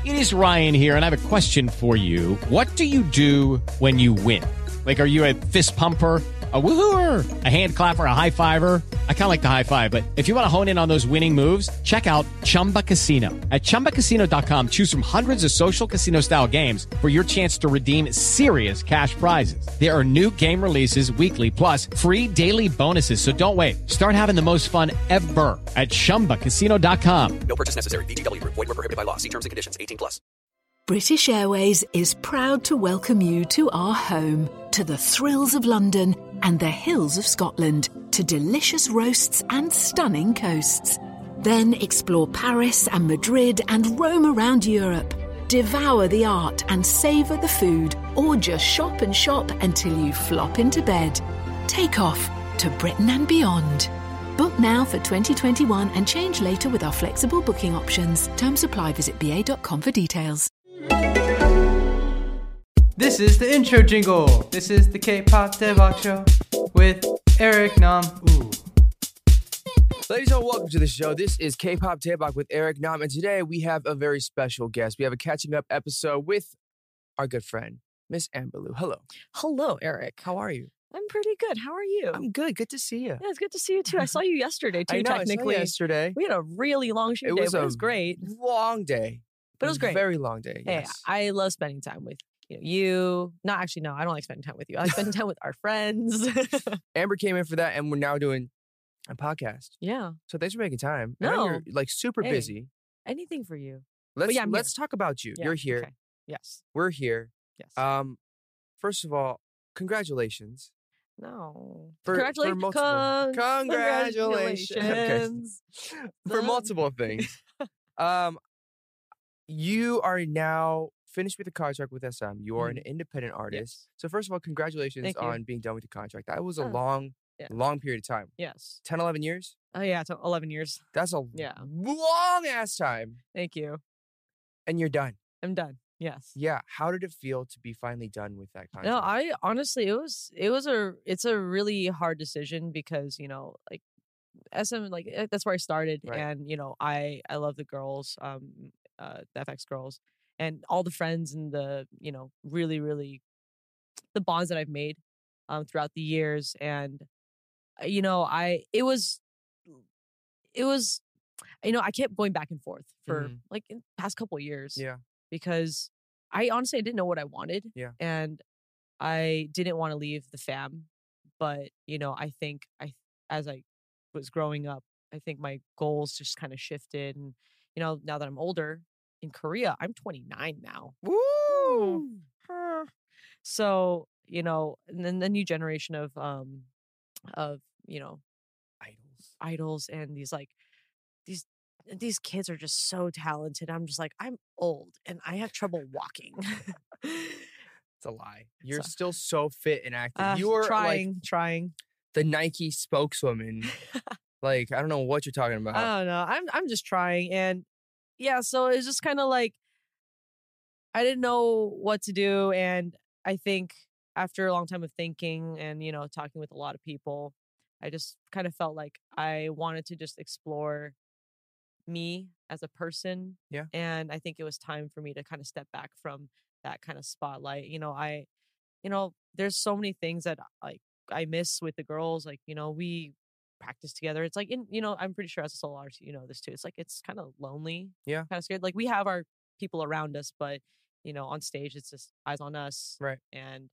It is Ryan here, and I have a question for you. What do you do when you win? Like, are you a fist pumper, a woohooer, a hand clapper, a high fiver? I kind of like the high five, but if you want to hone in on those winning moves, check out Chumba Casino. At ChumbaCasino.com, choose from hundreds of social casino-style games for your chance to redeem serious cash prizes. There are new game releases weekly, plus free daily bonuses. So don't wait. Start having the most fun ever at ChumbaCasino.com. No purchase necessary. VGW Group. Void where prohibited by law. See terms and conditions. 18+. British Airways is proud to welcome you to our home, to the thrills of London and the hills of Scotland, to delicious roasts and stunning coasts. Then explore Paris and Madrid and roam around Europe. Devour the art and savour the food, or just shop and shop until you flop into bed. Take off to Britain and beyond. Book now for 2021 and change later with our flexible booking options. Terms apply. Visit ba.com for details. This is the intro jingle. This is the K-pop Devok Show with Eric Nam. Ooh. Ladies and welcome to the show. This is K-pop Daebak with Eric Nam, and today we have a very special guest. We have a catching up episode with our good friend, Miss Amber Liu. Hello. Hello, Eric. How are you? I'm pretty good. How are you? I'm good. Good to see you. Yeah, it's good to see you too. I saw you yesterday too. I know, technically, I saw you yesterday. We had a really long shoot day. But it was great. Long day. But it was great. Very long day. Yes. Hey, I love spending time with you. No, actually, no. I don't like spending time with you. I like spending time with our friends. Amber came in for that, and we're now doing a podcast. Yeah. So thanks for making time. I No. know you're like super busy. Anything for you. Let's talk about you. Yeah, You're here. okay. Yes. We're here. Yes. First of all, congratulations. No. Congratulations. Congratulations. For multiple things. You are now finished with the contract with SM. You are an independent artist. Yes. So first of all, congratulations Thank you. on being done with the contract. That was a Oh, long period of time. Yes. 10, 11 years? Oh yeah, it's 11 years. That's a Yeah. long ass time. Thank you. And you're done. I'm done. Yes. Yeah. How did it feel to be finally done with that contract? No, I honestly, it's a really hard decision because, like SM, like that's where I started. Right. And, I love the girls, the FX girls and all the friends and the, really, really the bonds that I've made, throughout the years. And, it was, I kept going back and forth for like in the past couple of years. Yeah. Because I honestly, I didn't know what I wanted. Yeah. And I didn't want to leave the fam. But, I think as I was growing up, I think my goals just kind of shifted. And, now that I'm older in Korea, I'm 29 now. Woo! So, and then the new generation of idols and these kids are just so talented. I'm just like, I'm old and I have trouble walking. It's a lie. You're still so fit and active. You are trying. The Nike spokeswoman. Like, I don't know what you're talking about. I don't know. I'm just trying. And yeah, so it's just kind of like, I didn't know what to do. And I think after a long time of thinking and, talking with a lot of people, I just kind of felt like I wanted to just explore me as a person. Yeah. And I think it was time for me to kind of step back from that kind of spotlight. There's so many things that I miss with the girls. Like, we practice together. It's like, I'm pretty sure as a solo artist, this too. It's like, it's kind of lonely. Yeah. Kind of scared. Like we have our people around us, but, on stage, it's just eyes on us. Right. And,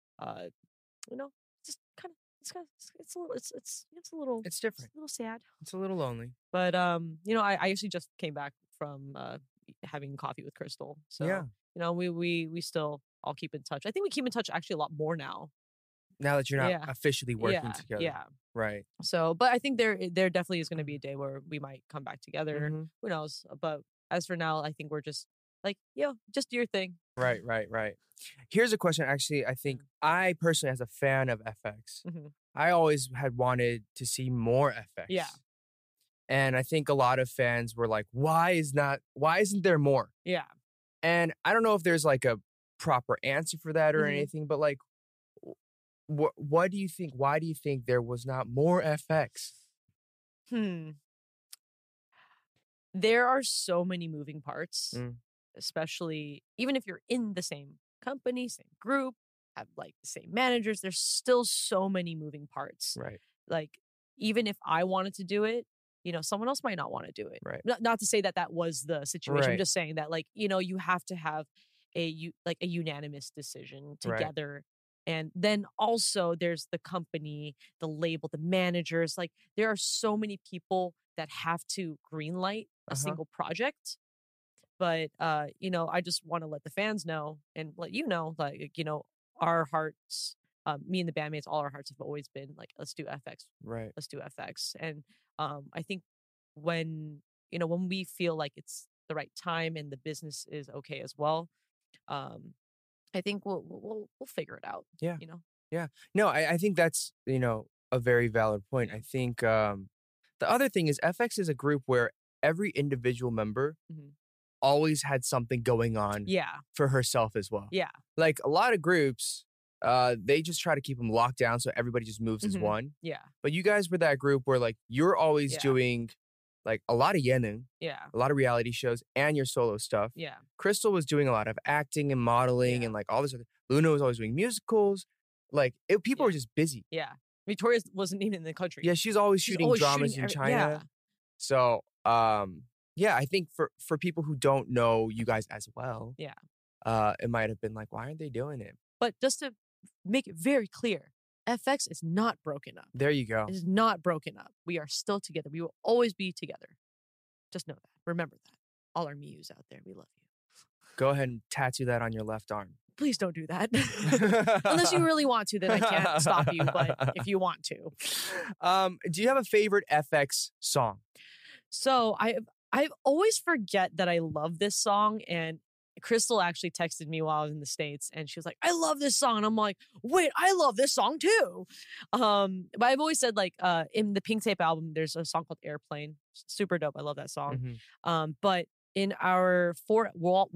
just kind of, it's a little, It's different. It's a little sad. It's a little lonely. But, I actually just came back from, having coffee with Crystal. So, Yeah. we still all keep in touch. I think we keep in touch actually a lot more now. Now that you're not officially working together. Yeah. Right. So, but I think there definitely is going to be a day where we might come back together. Mhm. Who knows? But as for now, I think we're just like, just do your thing. Right. Here's a question. Actually, I think I personally, as a fan of FX, I always had wanted to see more FX. Yeah. And I think a lot of fans were like, why isn't there more? Yeah. And I don't know if there's like a proper answer for that or anything, but like, what do you think? Why do you think there was not more FX? There are so many moving parts especially even if you're in the same company, same group, have like the same managers, there's still so many moving parts. Right. Like, even if I wanted to do it, someone else might not want to do it. Right. Not to say that that was the situation. I'm Right. just saying that, like, you have to have a unanimous decision Right. together. And then also there's the company, the label, the managers. Like, there are so many people that have to greenlight a single project. But, I just want to let the fans know and let you know, like, our hearts, me and the bandmates, all our hearts have always been like, let's do FX. Right. Let's do FX. And I think when we feel like it's the right time and the business is okay as well, I think we'll figure it out. Yeah. Yeah. No, I think that's, a very valid point. I think the other thing is FX is a group where every individual member Mhm. always had something going on Yeah. for herself as well. Yeah. Like a lot of groups, they just try to keep them locked down so everybody just moves as Mhm. one. Yeah. But you guys were that group where like you're always Yeah. doing like a lot of yenin, Yeah. a lot of reality shows, and your solo stuff. Yeah. Crystal was doing a lot of acting and modeling and like all this other. Luna was always doing musicals. Like people were just busy. Yeah. Victoria wasn't even in the country. Yeah, she's always She's shooting always dramas shooting in every- China. yeah. So, yeah, I think for people who don't know you guys as well, Yeah. it might have been like, why aren't they doing it? But just to make it very clear, FX is not broken up. There you go. It is not broken up. We are still together. We will always be together. Just know that. Remember that. All our Mius out there, we love you. Go ahead and tattoo that on your left arm. Please don't do that. Unless you really want to, then I can't stop you. But if you want to. Do you have a favorite FX song? So I always forget that I love this song, and Crystal actually texted me while I was in the States, and she was like, I love this song. And I'm like, wait, I love this song too. But I've always said, like, in the Pink Tape album, there's a song called Airplane. Super dope. I love that song. Mhm. But in our Four Walls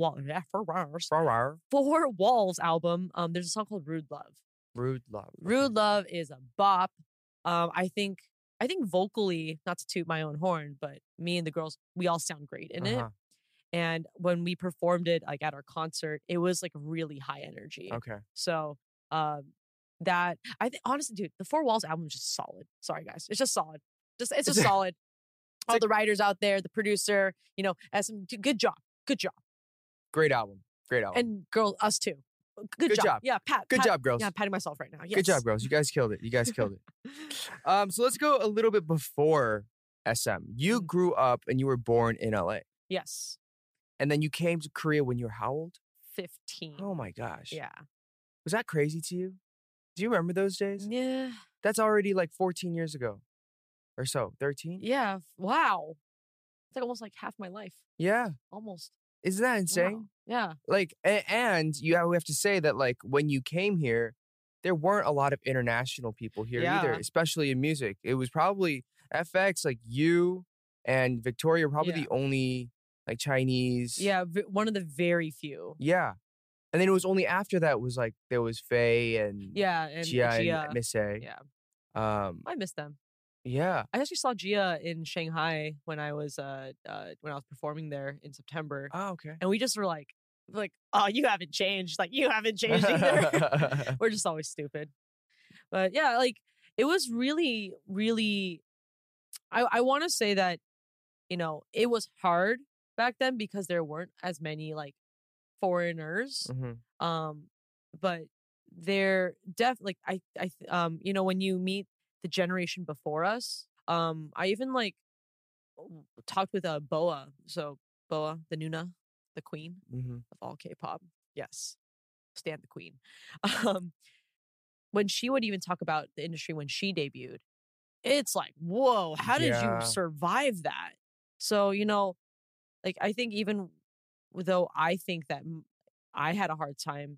album, there's a song called Rude Love. Rude Love. Rude Love is a bop. I think vocally, not to toot my own horn, but me and the girls, we all sound great in it. And when we performed it, like at our concert, it was like really high energy. Okay. So that I think, honestly, dude, the Four Walls album is just solid. Sorry guys, it's just solid. It's just solid. All the writers out there, the producer, has some good job. Great album. And girl, us too. Good job. Yeah, Good job, girls. Yeah, I'm patting myself right now. Yes. Good job, girls. You guys killed it. So let's go a little bit before SM. You grew up and you were born in LA. Yes. And then you came to Korea when you were how old? 15. Oh my gosh. Yeah. Was that crazy to you? Do you remember those days? Yeah. That's already like 14 years ago or so. 13? Yeah. Wow. It's like almost like half my life. Yeah. Almost. Isn't that insane? Wow. Yeah. Like, and we have to say that like when you came here, there weren't a lot of international people here either, especially in music. It was probably FX, like you and Victoria, were probably the only like Chinese. Yeah, one of the very few. Yeah. And then it was only after that was like there was Faye and and Gia Gia. and Miss A. Yeah. I miss them. Yeah. I actually saw Gia in Shanghai when I was performing there in September. Oh, okay. And we just were like, oh, you haven't changed. Like, you haven't changed either. We're just always stupid. But yeah, like, it was really, really, I want to say that, it was hard back then because there weren't as many like foreigners. Mm-hmm. But they're definitely like, when you meet the generation before us, I even like talked with Boa. So Boa, the Nuna, the queen of all K-pop. Yes. Stand the queen. When she would even talk about the industry when she debuted, it's like, whoa, how did you survive that? So, like, I think even though I think that I had a hard time,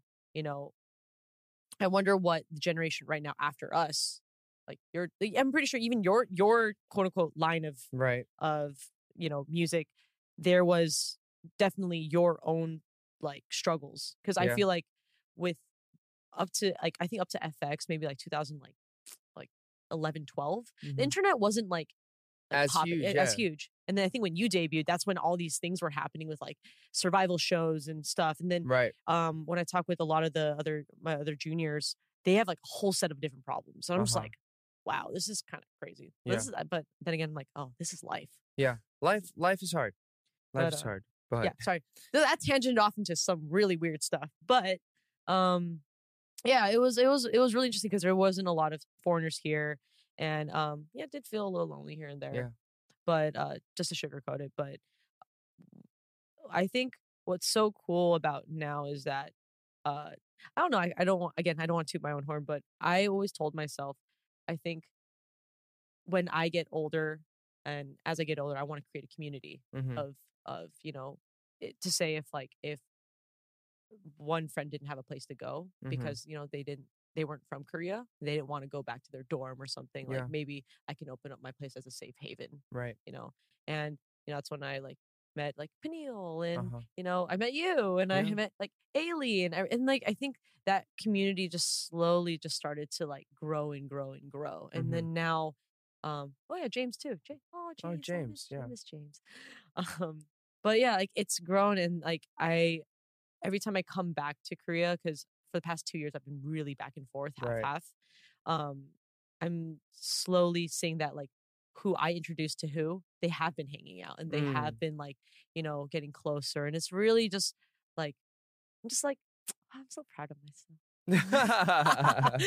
I wonder what the generation right now after us, like I'm pretty sure even your quote unquote line of music, there was definitely your own like struggles. Cause I feel like with up to like, I think up to FX, maybe like 2000, like 11, 12, the internet wasn't like as as huge. And then I think when you debuted, that's when all these things were happening with like survival shows and stuff. And then Right. when I talk with a lot of my other juniors, they have like a whole set of different problems. So I'm just like, wow, this is kind of crazy. But then again, I'm like, oh, this is life. Yeah. Life is hard. Life is hard. But yeah, sorry. That tangented off into some really weird stuff. But yeah, it was really interesting because there wasn't a lot of foreigners here. And it did feel a little lonely here and there. Yeah. But just to sugarcoat it. But I think what's so cool about now is that I don't know. I don't want to toot my own horn, but I always told myself, I think when I get older, and as I get older, I want to create a community of to say if one friend didn't have a place to go because they weren't from Korea, they didn't want to go back to their dorm or something. Like maybe I can open up my place as a safe haven, right? And that's when I like met like Peniel and I met you and I met like Ailey and like I think that community just slowly just started to like grow and grow and grow. And then now James too. James. I miss James. But yeah, like it's grown and like every time I come back to Korea, because for the past 2 years I've been really back and forth, half. I'm slowly seeing that like who I introduced to who, they have been hanging out and they have been like, getting closer. And it's really just like, I'm just like, I'm so proud of myself.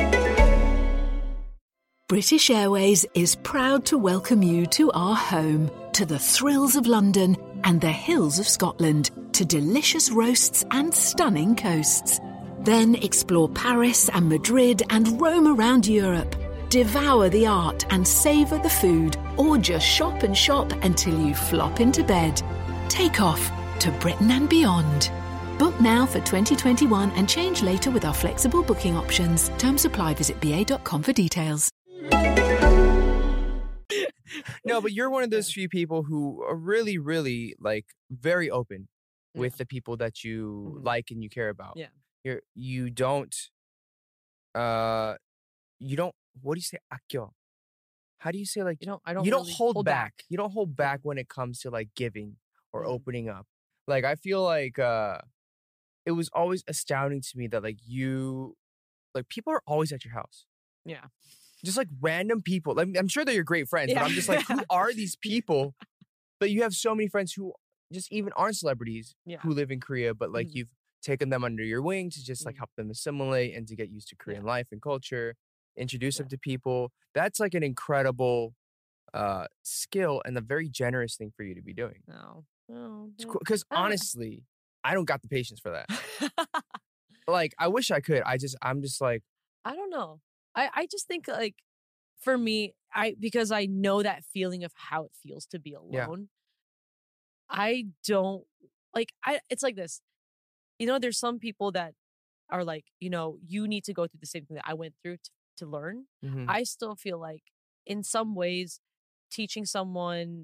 British Airways is proud to welcome you to our home, to the thrills of London and the hills of Scotland, to delicious roasts and stunning coasts. Then explore Paris and Madrid and roam around Europe. Devour the art and savour the food, or just shop and shop until you flop into bed. Take off to Britain and beyond. Book now for 2021 and change later with our flexible booking options. Terms apply. Visit ba.com for details. No, but you're one of those few people who are really, really like very open with the people that you like and you care about. Yeah. You don't what do you say? Akyo. How do you say like you don't really hold back. You don't hold back when it comes to like giving or opening up. Like I feel like it was always astounding to me that like people are always at your house. Yeah. Just like random people. Like I'm sure they're your great friends, but I'm just like, who are these people? But you have so many friends who just even aren't celebrities who live in Korea, but like you've taken them under your wing to just like help them assimilate and to get used to Korean life and culture, introduce them to people. That's like an incredible skill and a very generous thing for you to be doing. No. Because honestly, I don't got the patience for that. Like, I wish I could. I'm just like, I don't know. I just think like for me, because I know that feeling of how it feels to be alone. Yeah. I don't like it's like this. There's some people that are like, you need to go through the same thing that I went through to learn. I still feel like in some ways teaching someone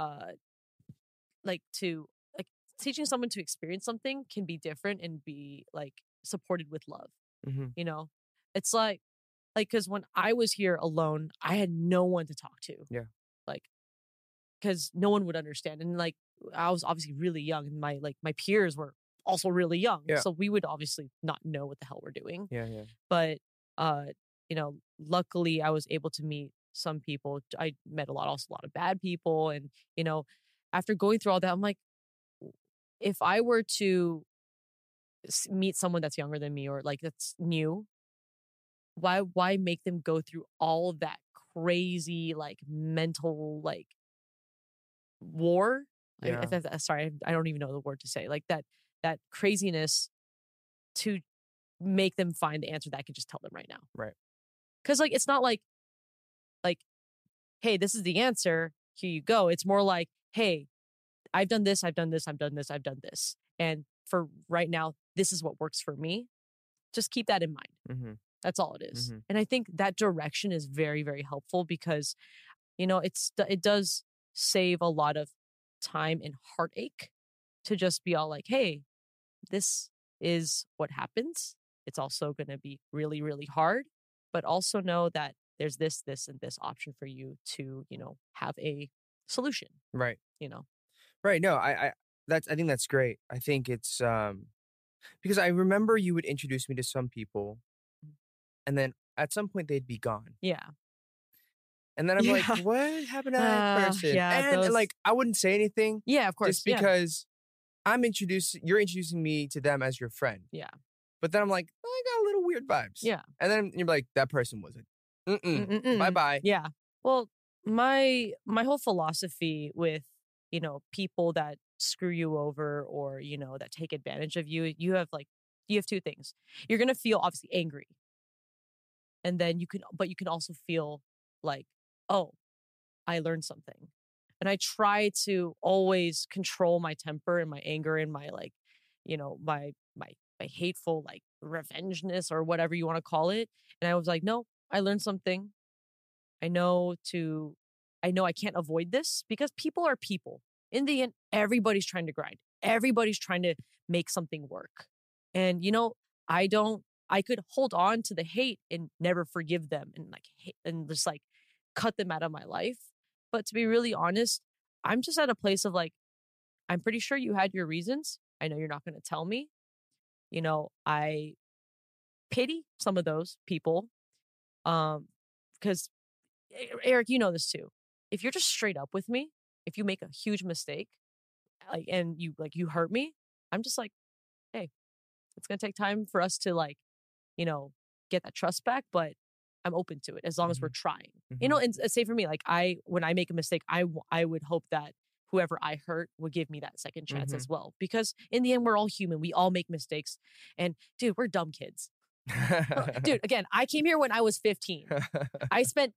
teaching someone to experience something can be different and be like supported with love. It's like because when I was here alone, I had no one to talk to. Yeah. Like, because no one would understand. And like, I was obviously really young and my peers were also really young. Yeah. So we would obviously not know what the hell we're doing. Yeah. But, luckily I was able to meet some people. I met a lot of bad people. And, after going through all that, I'm like, if I were to meet someone that's younger than me or like that's new, why make them go through all of that crazy like mental like war? Yeah. Sorry, I don't even know the word to say. Like that craziness to make them find the answer that I could just tell them right now. Right. Because like it's not like, hey, this is the answer. Here you go. It's more like, hey, I've done this, I've done this, I've done this, I've done this. And for right now, this is what works for me. Just keep that in mind. That's all it is. And I think that direction is very, very helpful because, it does save a lot of time and heartache to just be all like, hey, this is what happens. It's also going to be really, really hard, but also know that there's this, and this option for you to, have a solution, Right. you know? Right. No, I think that's great. I think it's because I remember you would introduce me to some people, and then at some point they'd be gone. Yeah. And then I'm like, Yeah. what happened to that person? yeah, And those- like, I wouldn't say anything Yeah, of course. just because you're introducing me to them as your friend. Yeah. But then I'm like, I got a little weird vibes. Yeah. And then you're like, that person wasn't. Mm-mm. Bye-bye. Yeah. Well, my whole philosophy with, people that screw you over or, that take advantage of you, you have two things. You're going to feel obviously angry. And then you can also feel like, oh, I learned something. And I try to always control my temper and my anger and my my hateful revengeness or whatever you want to call it. And I was like, no, I learned something. I know I can't avoid this because people are people. In the end, everybody's trying to grind. Everybody's trying to make something work. And I could hold on to the hate and never forgive them and just cut them out of my life. But to be really honest, I'm just at a place of I'm pretty sure you had your reasons. I know you're not going to tell me. I pity some of those people. Because Eric, you know this too. If you're just straight up with me, if you make a huge mistake, and you hurt me, I'm just like, hey, it's going to take time for us to get that trust back, but I'm open to it as long as we're trying. And say for me, when I make a mistake, I would hope that whoever I hurt would give me that second chance as well. Because in the end, we're all human. We all make mistakes. And dude, we're dumb kids. Dude, again, I came here when I was 15. I spent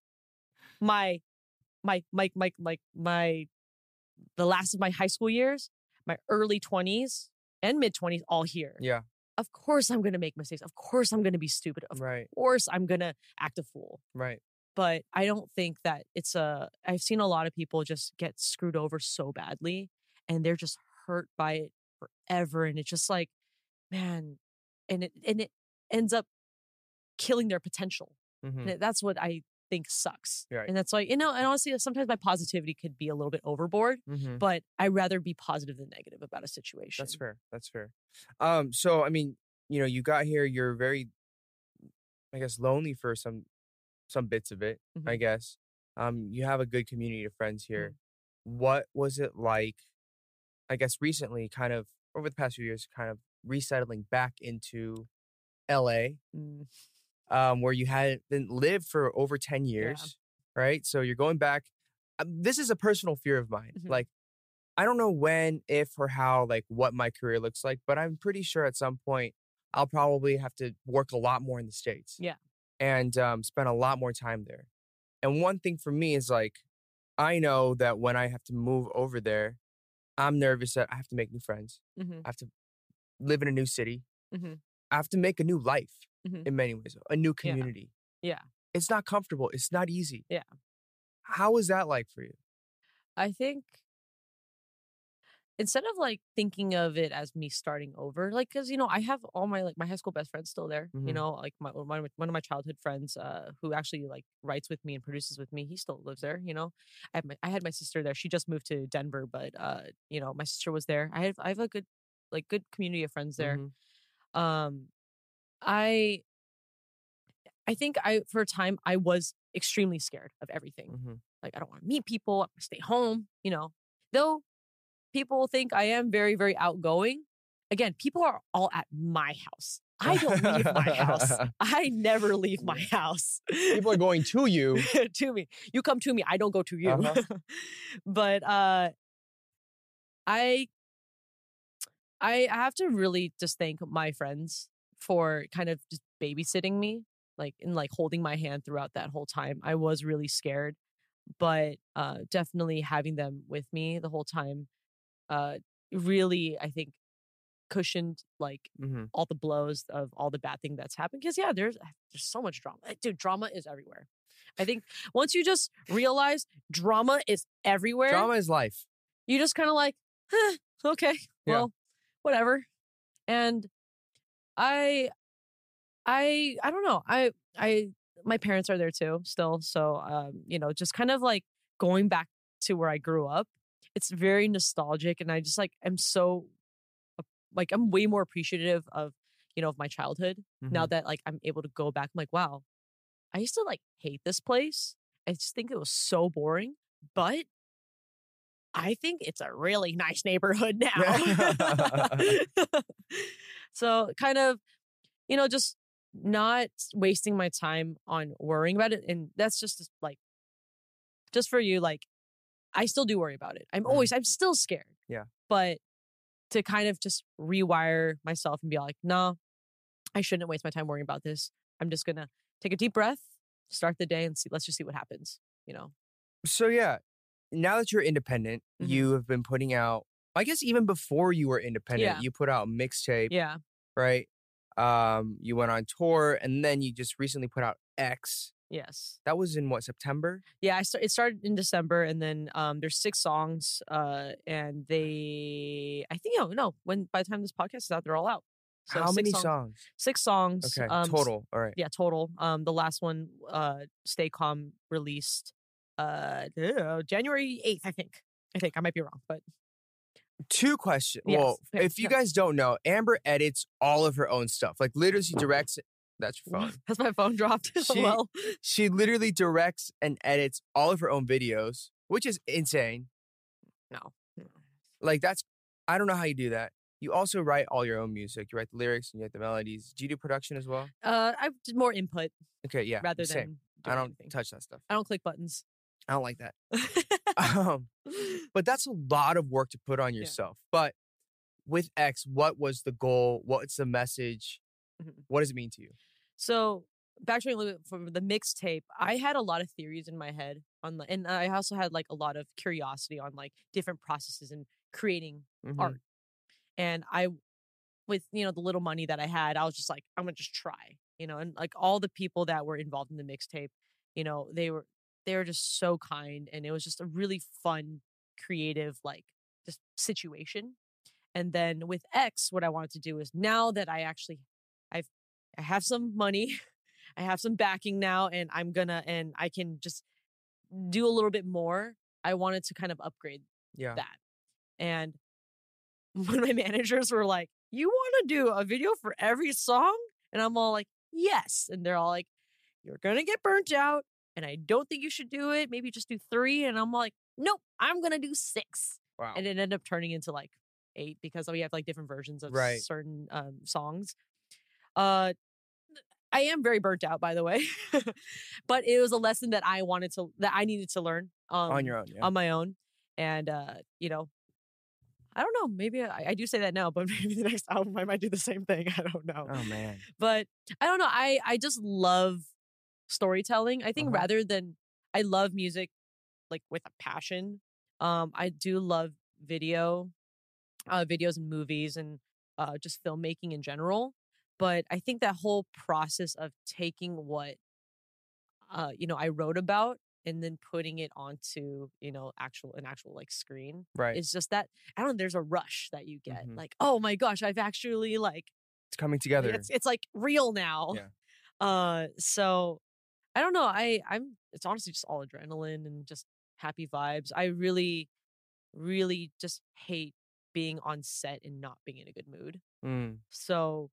the last of my high school years, my early 20s and mid 20s all here. Yeah. Of course I'm going to make mistakes. Of course I'm going to be stupid. Of course I'm going to act a fool. Right. But I don't think that I've seen a lot of people just get screwed over so badly and they're just hurt by it forever. And it's just man, and it ends up killing their potential. And that's what I think sucks. Right. And that's and honestly, sometimes my positivity could be a little bit overboard, but I'd rather be positive than negative about a situation. That's fair. So, I mean, you got here, you're very, I guess, lonely for some bits of it, I guess. You have a good community of friends here. What was it like, I guess, recently, kind of, over the past few years, kind of resettling back into LA, where you hadn't lived for over 10 years, right? So you're going back. This is a personal fear of mine. I don't know when, if, or how, what my career looks like, but I'm pretty sure at some point I'll probably have to work a lot more in the States. Yeah. And spend a lot more time there. And one thing for me is I know that when I have to move over there, I'm nervous that I have to make new friends. I have to live in a new city. I have to make a new life in many ways, a new community. Yeah. It's not comfortable. It's not easy. Yeah. How is that like for you? I think instead of thinking of it as me starting over, because I have all my my high school best friends still there. One of my childhood friends who actually writes with me and produces with me, he still lives there. I had my sister there. She just moved to Denver, but my sister was there. I have a good community of friends there. I think for a time I was extremely scared of everything. I don't want to meet people. I want to stay home. Though people think I am very, very outgoing. Again, people are all at my house. I don't leave my house. I never leave my house. People are going to you. To me. You come to me. I don't go to you. But I have to really just thank my friends for kind of just babysitting me, and holding my hand throughout that whole time. I was really scared, but definitely having them with me the whole time really, I think, cushioned all the blows of all the bad thing that's happened. Because there's so much drama. Dude, drama is everywhere. I think once you just realize drama is everywhere. Drama is life. You just kind of okay, well, whatever. And I don't know. my parents are there too still. So, just kind of like going back to where I grew up. It's very nostalgic. And I just like, I'm so like, I'm way more appreciative of, of my childhood now that like I'm able to go back. I'm like, wow, I used to like hate this place. I just think it was so boring, but I think it's a really nice neighborhood now. So kind of, just not wasting my time on worrying about it. And that's just like, just for you, like, I still do worry about it. I'm still scared. Yeah. But to kind of just rewire myself and be like, no, I shouldn't waste my time worrying about this. I'm just going to take a deep breath, start the day and let's just see what happens, So yeah, now that you're independent, you have been putting out, I guess even before you were independent, you put out a mixtape. Yeah. Right? You went on tour and then you just recently put out X. Yes. That was in what, September? Yeah, it started in December, and then there's 6 songs, and I think when by the time this podcast is out, they're all out. So how many songs? 6 songs. Okay, total. All right. Yeah, total. The last one, Stay Calm, released January 8th, I think. I might be wrong, but 2 questions. Yes. Well, Yeah. if you guys don't know, Amber edits all of her own stuff. Like literally she directs it. That's your phone. Has my phone dropped? She literally directs and edits all of her own videos, which is insane. No. Like I don't know how you do that. You also write all your own music. You write the lyrics and you write the melodies. Do you do production as well? I did more input. Okay, yeah. Rather same. than I don't anything. touch that stuff. I don't click buttons. I don't like that. But that's a lot of work to put on yourself. Yeah. But with X, what was the goal? What's the message? What does it mean to you? So backtracking a little bit from the mixtape, I had a lot of theories in my head and I also had like a lot of curiosity on like different processes in creating art. And with the little money that I had, I was just like, I'm gonna just try, and like all the people that were involved in the mixtape, they were just so kind, and it was just a really fun, creative, like just situation. And then with X, what I wanted to do is now that I have some money, I have some backing now, and I can just do a little bit more. I wanted to kind of upgrade that. And when my managers were like, you want to do a video for every song? And I'm all like, yes. And they're all like, you're going to get burnt out. And I don't think you should do it. Maybe just do 3. And I'm like, nope, I'm going to do 6. Wow. And it ended up turning into like 8 because we have like different versions of certain songs. I am very burnt out, by the way, but it was a lesson that I needed to learn on your own, on my own. And, I don't know, maybe I do say that now, but maybe the next album I might do the same thing. I don't know. Oh man. But I don't know. I just love storytelling. I think rather than, I love music like with a passion. I do love videos and movies and just filmmaking in general. But I think that whole process of taking what, I wrote about and then putting it onto, an actual like screen. Right. It's just that, I don't know, there's a rush that you get. Like, oh my gosh, I've actually like. It's coming together. It's like real now. Yeah. So I don't know. It's honestly just all adrenaline and just happy vibes. I really, really just hate being on set and not being in a good mood. So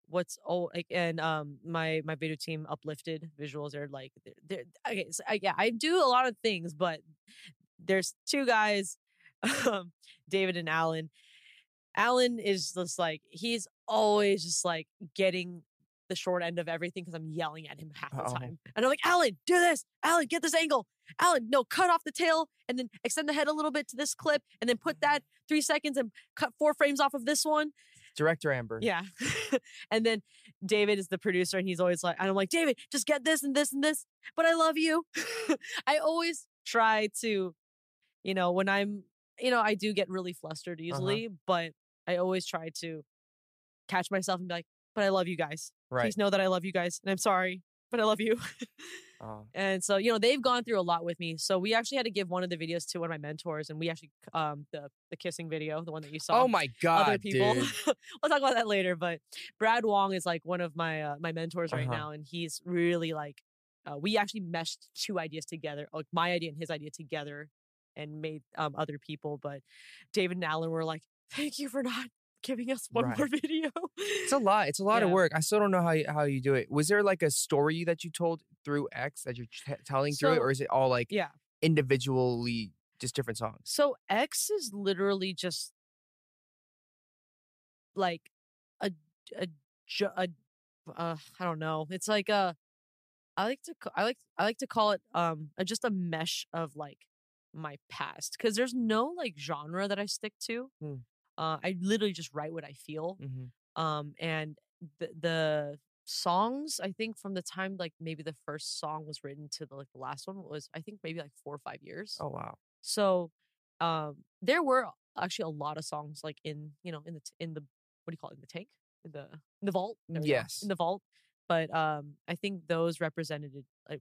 my video team, Uplifted Visuals, are like they're okay. So I do a lot of things, but there's 2 guys, David and Alan. Alan is just like, he's always just like getting the short end of everything because I'm yelling at him half the time. And I'm like, Alan, do this. Alan, get this angle. Alan, no, cut off the tail and then extend the head a little bit to this clip and then put that 3 seconds and cut 4 frames off of this one. Director Amber. Yeah. And then David is the producer and he's always like, and I'm like, David, just get this and this and this. But I love you. I always try to, when I'm, I do get really flustered easily, but I always try to catch myself and be like, but I love you guys. Right. Please know that I love you guys. And I'm sorry, but I love you. And so, they've gone through a lot with me. So we actually had to give one of the videos to one of my mentors, and we actually, the kissing video, the one that you saw. Oh my God, other people. dude. We'll talk about that later. But Brad Wong is like one of my my mentors right now, and he's really like we actually meshed two ideas together, like my idea and his idea together, and made other people. But David and Alan were like, "Thank you for not giving us one more video." It's a lot. It's a lot of work. I still don't know how you do it. Was there like a story that you told through X that you're telling through it, or is it all like individually just different songs? So X is literally just like a I don't know. It's like I like to call it just a mesh of like my past, because there's no like genre that I stick to. I literally just write what I feel. And the songs, I think from the time like maybe the first song was written to the last one was, I think maybe like 4 or 5 years. Oh wow. So there were actually a lot of songs like in the what do you call it, in the tank, in the vault. Yes, in the vault. But I think those represented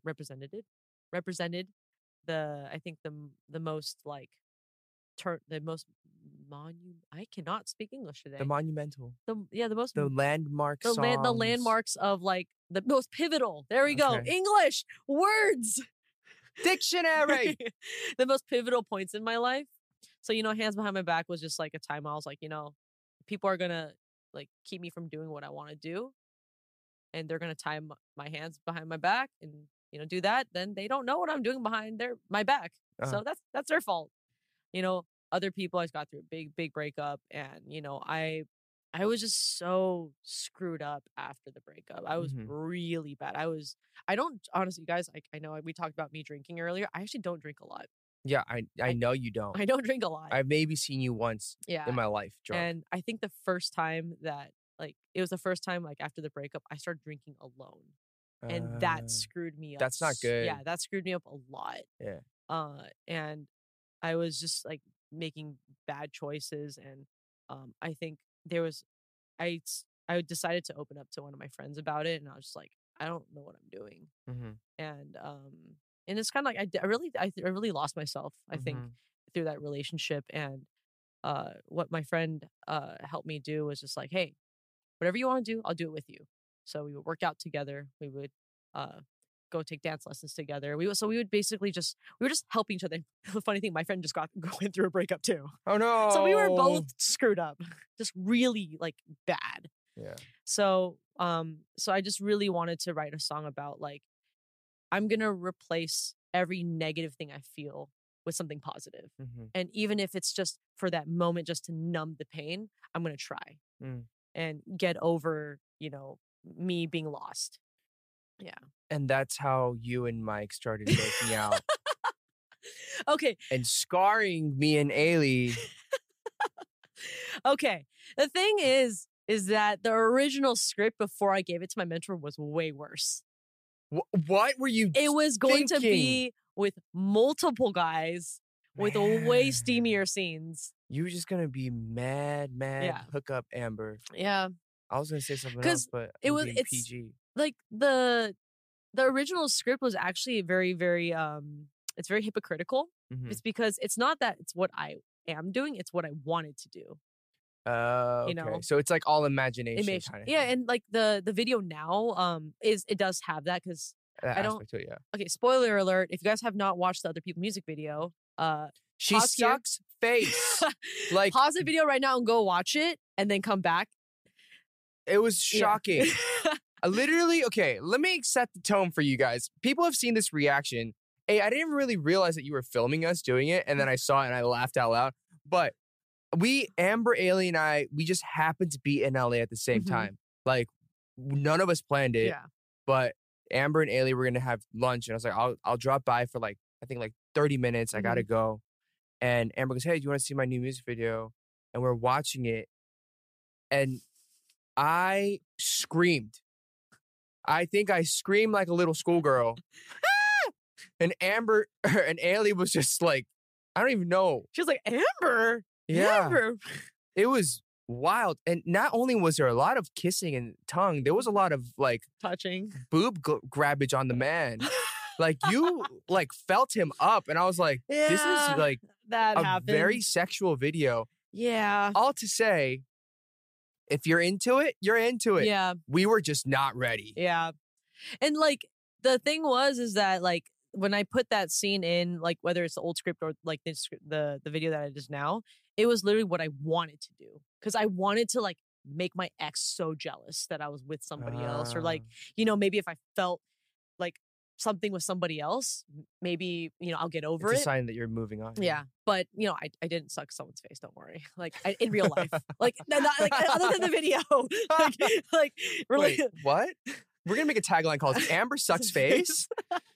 the, I think the most like the most I cannot speak English today. The monumental. The landmark songs. The landmarks of like the most pivotal. There we go. English words. Dictionary. The most pivotal points in my life. So, Hands Behind My Back was just like a time I was like, people are gonna like keep me from doing what I want to do, and they're gonna tie my hands behind my back and do that. Then they don't know what I'm doing behind my back. So that's their fault. Other people, I got through a big breakup, and I was just so screwed up after the breakup. I was really bad. I don't honestly, guys, I know we talked about me drinking earlier. I actually don't drink a lot. Yeah, I know you don't. I don't drink a lot. I've maybe seen you once in my life drunk. And I think the first time that it was the first time after the breakup, I started drinking alone. And that screwed me up. That's not good. Yeah, that screwed me up a lot. Yeah. And I was just making bad choices, and I think I decided to open up to one of my friends about it, and I was just like, I don't know what I'm doing. And it's kind of like I really lost myself, I think, through that relationship. And what my friend helped me do was just like, hey, whatever you want to do, I'll do it with you. So we would work out together. We would go take dance lessons together. We would basically we were just helping each other. The funny thing, my friend just went through a breakup too. Oh no! So we were both screwed up, just really bad. Yeah. So I just really wanted to write a song about I'm gonna replace every negative thing I feel with something positive. And even if it's just for that moment, just to numb the pain, I'm gonna try and get over, me being lost. Yeah. And that's how you and Mike started making out. Okay. And scarring me and Ailey. Okay. The thing is that the original script before I gave it to my mentor was way worse. What were you It was going thinking? to be with multiple guys with way steamier scenes. You were just going to be mad hook up Amber. Yeah. I was going to say something else, but it's PG. The original script was actually very, very it's very hypocritical. It's because it's not that it's what I am doing, it's what I wanted to do. Okay. So it's all imagination kind of. Yeah, and the video now it does have that, because I don't. Aspect to it, yeah. Okay, spoiler alert! If you guys have not watched the Other People music video, she sucks face. Pause the video right now and go watch it, and then come back. It was shocking. Literally, okay, let me set the tone for you guys. People have seen this reaction. Hey, I didn't really realize that you were filming us doing it, and then I saw it and I laughed out loud. But Amber, Ailey, and I, we just happened to be in LA at the same time. None of us planned it. Yeah. But Amber and Ailey were gonna have lunch, and I was like, I'll drop by for I think 30 minutes. I gotta go. And Amber goes, hey, do you want to see my new music video? And we're watching it, and I screamed. I think I screamed like a little schoolgirl. And Amber and Ailey was just I don't even know. She was like, Amber? Yeah. Amber. It was wild. And not only was there a lot of kissing and tongue, there was a lot of touching, boob grabbage on the man. You felt him up. And I was like, this is that a happened. very sexual video. Yeah. All to say, if you're into it, you're into it. Yeah. We were just not ready. Yeah. And the thing is that like when I put that scene in, like whether it's the old script or like the video that I did now, it was literally what I wanted to do because I wanted to like make my ex so jealous that I was with somebody else, or like maybe if I felt like something with somebody else, maybe I'll get over it's it. a sign that you're moving on. Yeah, but I didn't suck someone's face. Don't worry. Like in real life, like not like other than the video. like really. Wait, what? We're gonna make a tagline called "Amber sucks face."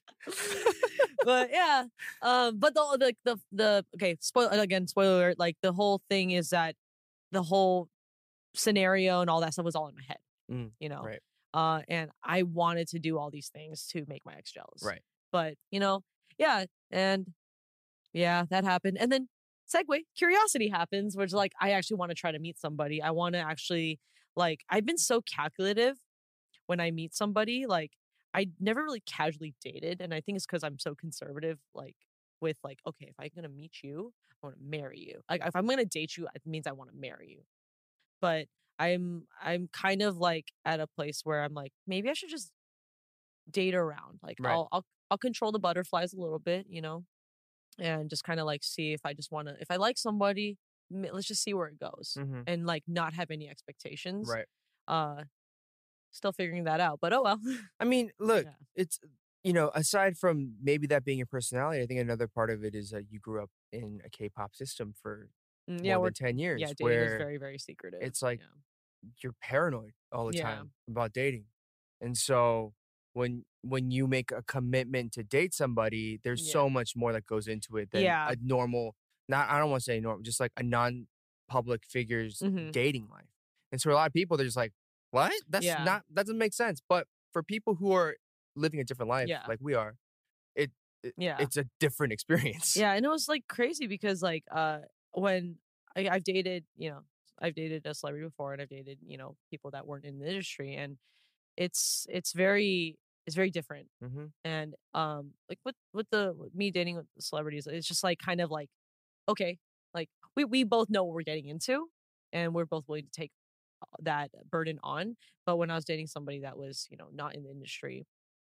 But yeah, but the okay. Spoiler alert. Like the whole thing is that the whole scenario and all that stuff was all in my head. Right. And I wanted to do all these things to make my ex jealous. Right. But, yeah. And yeah, that happened. And then segue, curiosity happens, which like, I actually want to try to meet somebody. I want to actually like, I've been so calculative when I meet somebody. Like I never really casually dated. And I think it's because I'm so conservative, like with like, okay, if I'm going to meet you, I want to marry you. Like if I'm going to date you, it means I want to marry you. But I'm kind of like at a place where I'm like, maybe I should just date around. Like right. I'll control the butterflies a little bit, and just kind of like see if I just want to, if I like somebody, let's just see where it goes and like not have any expectations. Right. Still figuring that out, but oh well. I mean, look, it's, aside from maybe that being your personality, I think another part of it is that you grew up in a K-pop system for more than 10 years. Yeah, dating where is very, very secretive. It's like you're paranoid all the time about dating. And so when you make a commitment to date somebody, there's so much more that goes into it than a normal, I don't want to say normal, just like a non-public figure's dating life. And so for a lot of people, they're just like, what? That doesn't make sense. But for people who are living a different life like we are, it's a different experience. Yeah, and it was like crazy because like when I've dated, I've dated a celebrity before, and I've dated, people that weren't in the industry, and it's very different. And like with me dating with celebrities, it's just like kind of like, okay, like we both know what we're getting into, and we're both willing to take that burden on. But when I was dating somebody that was, not in the industry,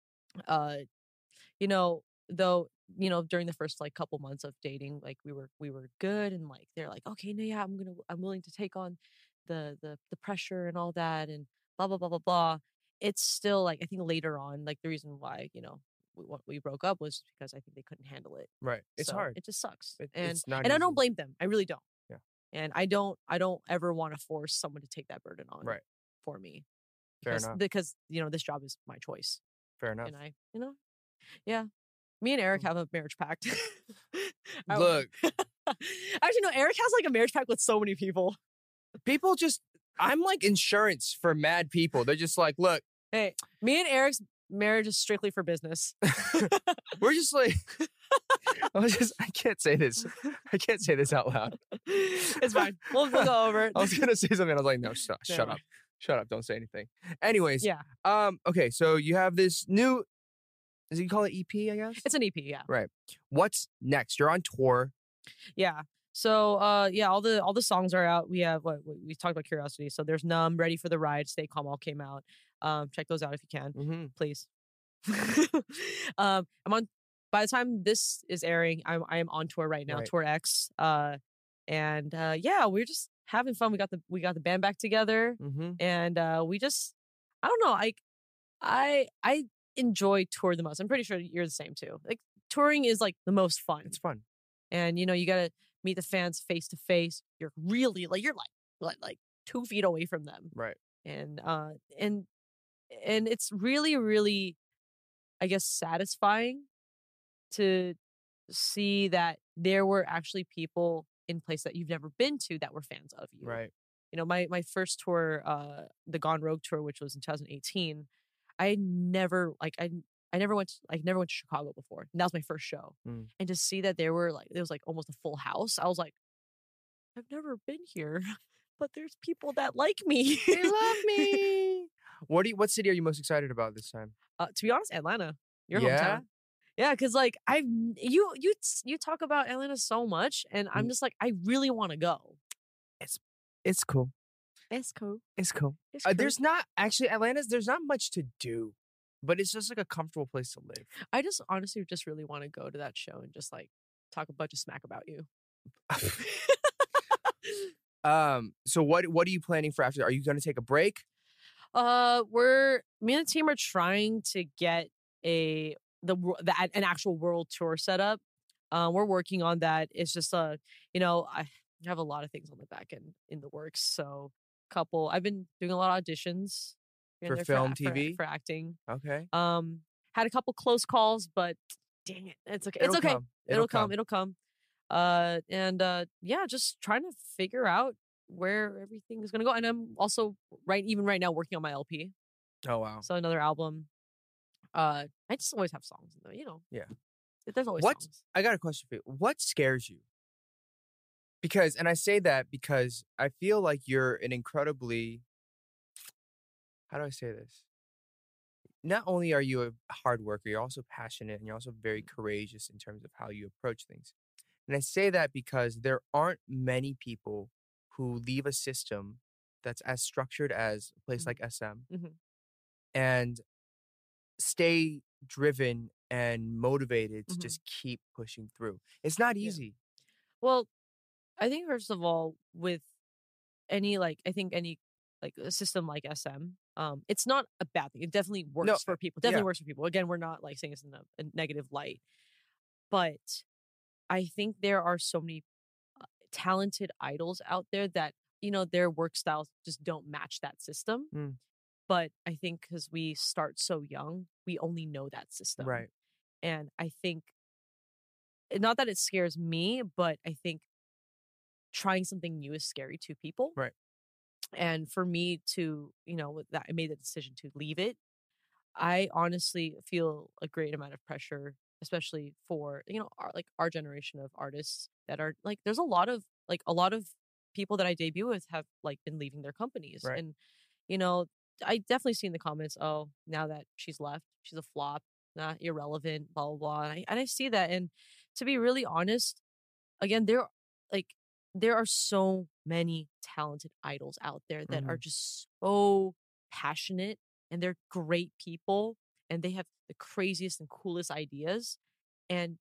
though, during the first like couple months of dating, like we were good, and like they're like, okay, no, yeah, I'm willing to take on the pressure and all that, and blah blah blah blah blah. It's still like, I think later on, like the reason why we broke up was because I think they couldn't handle it. Right. It's hard. It just sucks. It's not and easy. I don't blame them. I really don't. Yeah. And I don't ever want to force someone to take that burden on for me. Fair enough. Because this job is my choice. Fair enough. And I, yeah. Me and Eric have a marriage pact. Look. Actually, no, Eric has like a marriage pact with so many people. People just, I'm like insurance for mad people. They're just like, look. Hey, me and Eric's marriage is strictly for business. We're just like, I can't say this. I can't say this out loud. It's fine. We'll go over it. I was going to say something. I was like, no, shut up. Shut up. Don't say anything. Anyways. Yeah. Okay. So you have this new, you call it EP, I guess? It's an EP, yeah. Right. What's next? You're on tour. Yeah. So all the songs are out. We have we talked about Curiosity. So there's Numb, Ready for the Ride, Stay Calm all came out. Check those out if you can, please. I'm on. By the time this is airing, I am on tour right now, Tour X. And we're just having fun. We got the band back together, and we just, I don't know. I enjoy tour the most. I'm pretty sure you're the same too. Like touring is like the most fun. It's fun, and you gotta meet the fans face to face. You're really you're 2 feet away from them, right? And it's really, really, I guess, satisfying to see that there were actually people in place that you've never been to that were fans of you. Right. My first tour, the Gone Rogue tour, which was in 2018, I never went to Chicago before. And that was my first show. And to see that there was almost a full house, I was like, I've never been here, but there's people that like me. They love me. What city are you most excited about this time? To be honest, Atlanta. Your hometown. Yeah, because you talk about Atlanta so much, and I'm just like, I really want to go. It's cool. It's cool. It's cool. There's not much to do. but it's just like a comfortable place to live. I just honestly just really want to go to that show and just like talk a bunch of smack about you. So what are you planning for after? Are you going to take a break? Me and the team are trying to get an actual world tour set up. We're working on that. It's just I have a lot of things on the back end in the works. So I've been doing a lot of auditions for film, TV, for acting. Okay. Had a couple close calls, but dang it, it's okay. It's okay. It'll come. Just trying to figure out where everything is gonna go. And I'm also right now working on my LP. Oh wow. So another album. I just always have songs in there, Yeah. There's always songs. I got a question for you. What scares you? Because, and I say that because I feel like you're an incredibly, how do I say this? Not only are you a hard worker, you're also passionate and you're also very courageous in terms of how you approach things. And I say that because there aren't many people who leave a system that's as structured as a place like SM and stay driven and motivated to just keep pushing through. It's not easy. Well, I think first of all, with any a system like SM, it's not a bad thing. It definitely works for people. Definitely works for people. Again, we're not like saying it's in a negative light, but I think there are so many talented idols out there that their work styles just don't match that system. But I think because we start so young, we only know that system, right? And I think not that it scares me, but I think trying something new is scary to people. Right. And for me to, that I made the decision to leave it, I honestly feel a great amount of pressure, especially for, our generation of artists that are like, there's a lot of people that I debut with have like been leaving their companies. Right. And, I definitely see in the comments, oh, now that she's left, she's a flop, not irrelevant, blah, blah, blah. And I see that. And to be really honest, again, there are so many talented idols out there that are just so passionate and they're great people and they have the craziest and coolest ideas. And,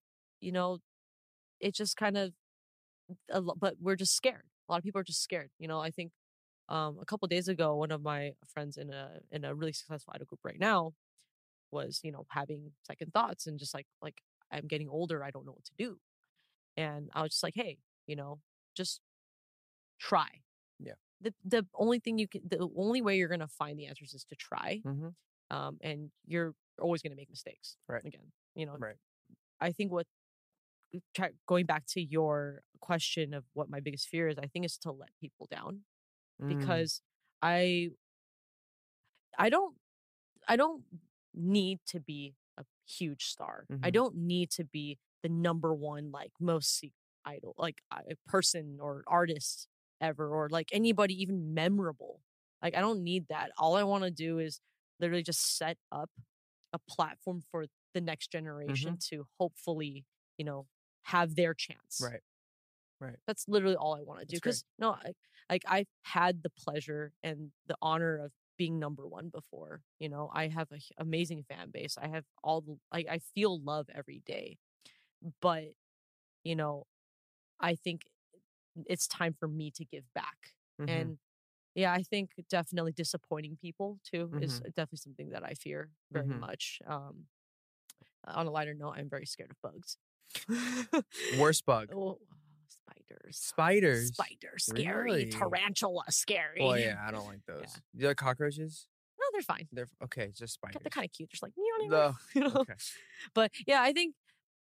it just kind of, but we're just scared. A lot of people are just scared. I think a couple of days ago, one of my friends in a really successful idol group right now was, having second thoughts and just like I'm getting older. I don't know what to do. And I was just like, hey, just try. Yeah. The only way you're going to find the answers is to try. And you're always going to make mistakes. Right. Again, right. I think going back to your question of what my biggest fear is, I think is to let people down because I don't need to be a huge star. I don't need to be the number one, like most idol, like a person or artist ever, or like anybody even memorable. Like I don't need that. All I want to do is literally just set up a platform for the next generation to hopefully, have their chance. Right. Right. That's literally all I want to do. Because I've had the pleasure and the honor of being number one before. I have an amazing fan base. I have I feel love every day. But, I think it's time for me to give back. And yeah, I think definitely disappointing people too is definitely something that I fear very much. On a lighter note, I'm very scared of bugs. Worst bug. Spiders. Scary. Really? Tarantula. Scary. Oh yeah, I don't like those. Yeah. Do you like cockroaches? No, they're fine. They're okay. It's just spiders. They're kind of cute. They're just like, Okay. But yeah, I think,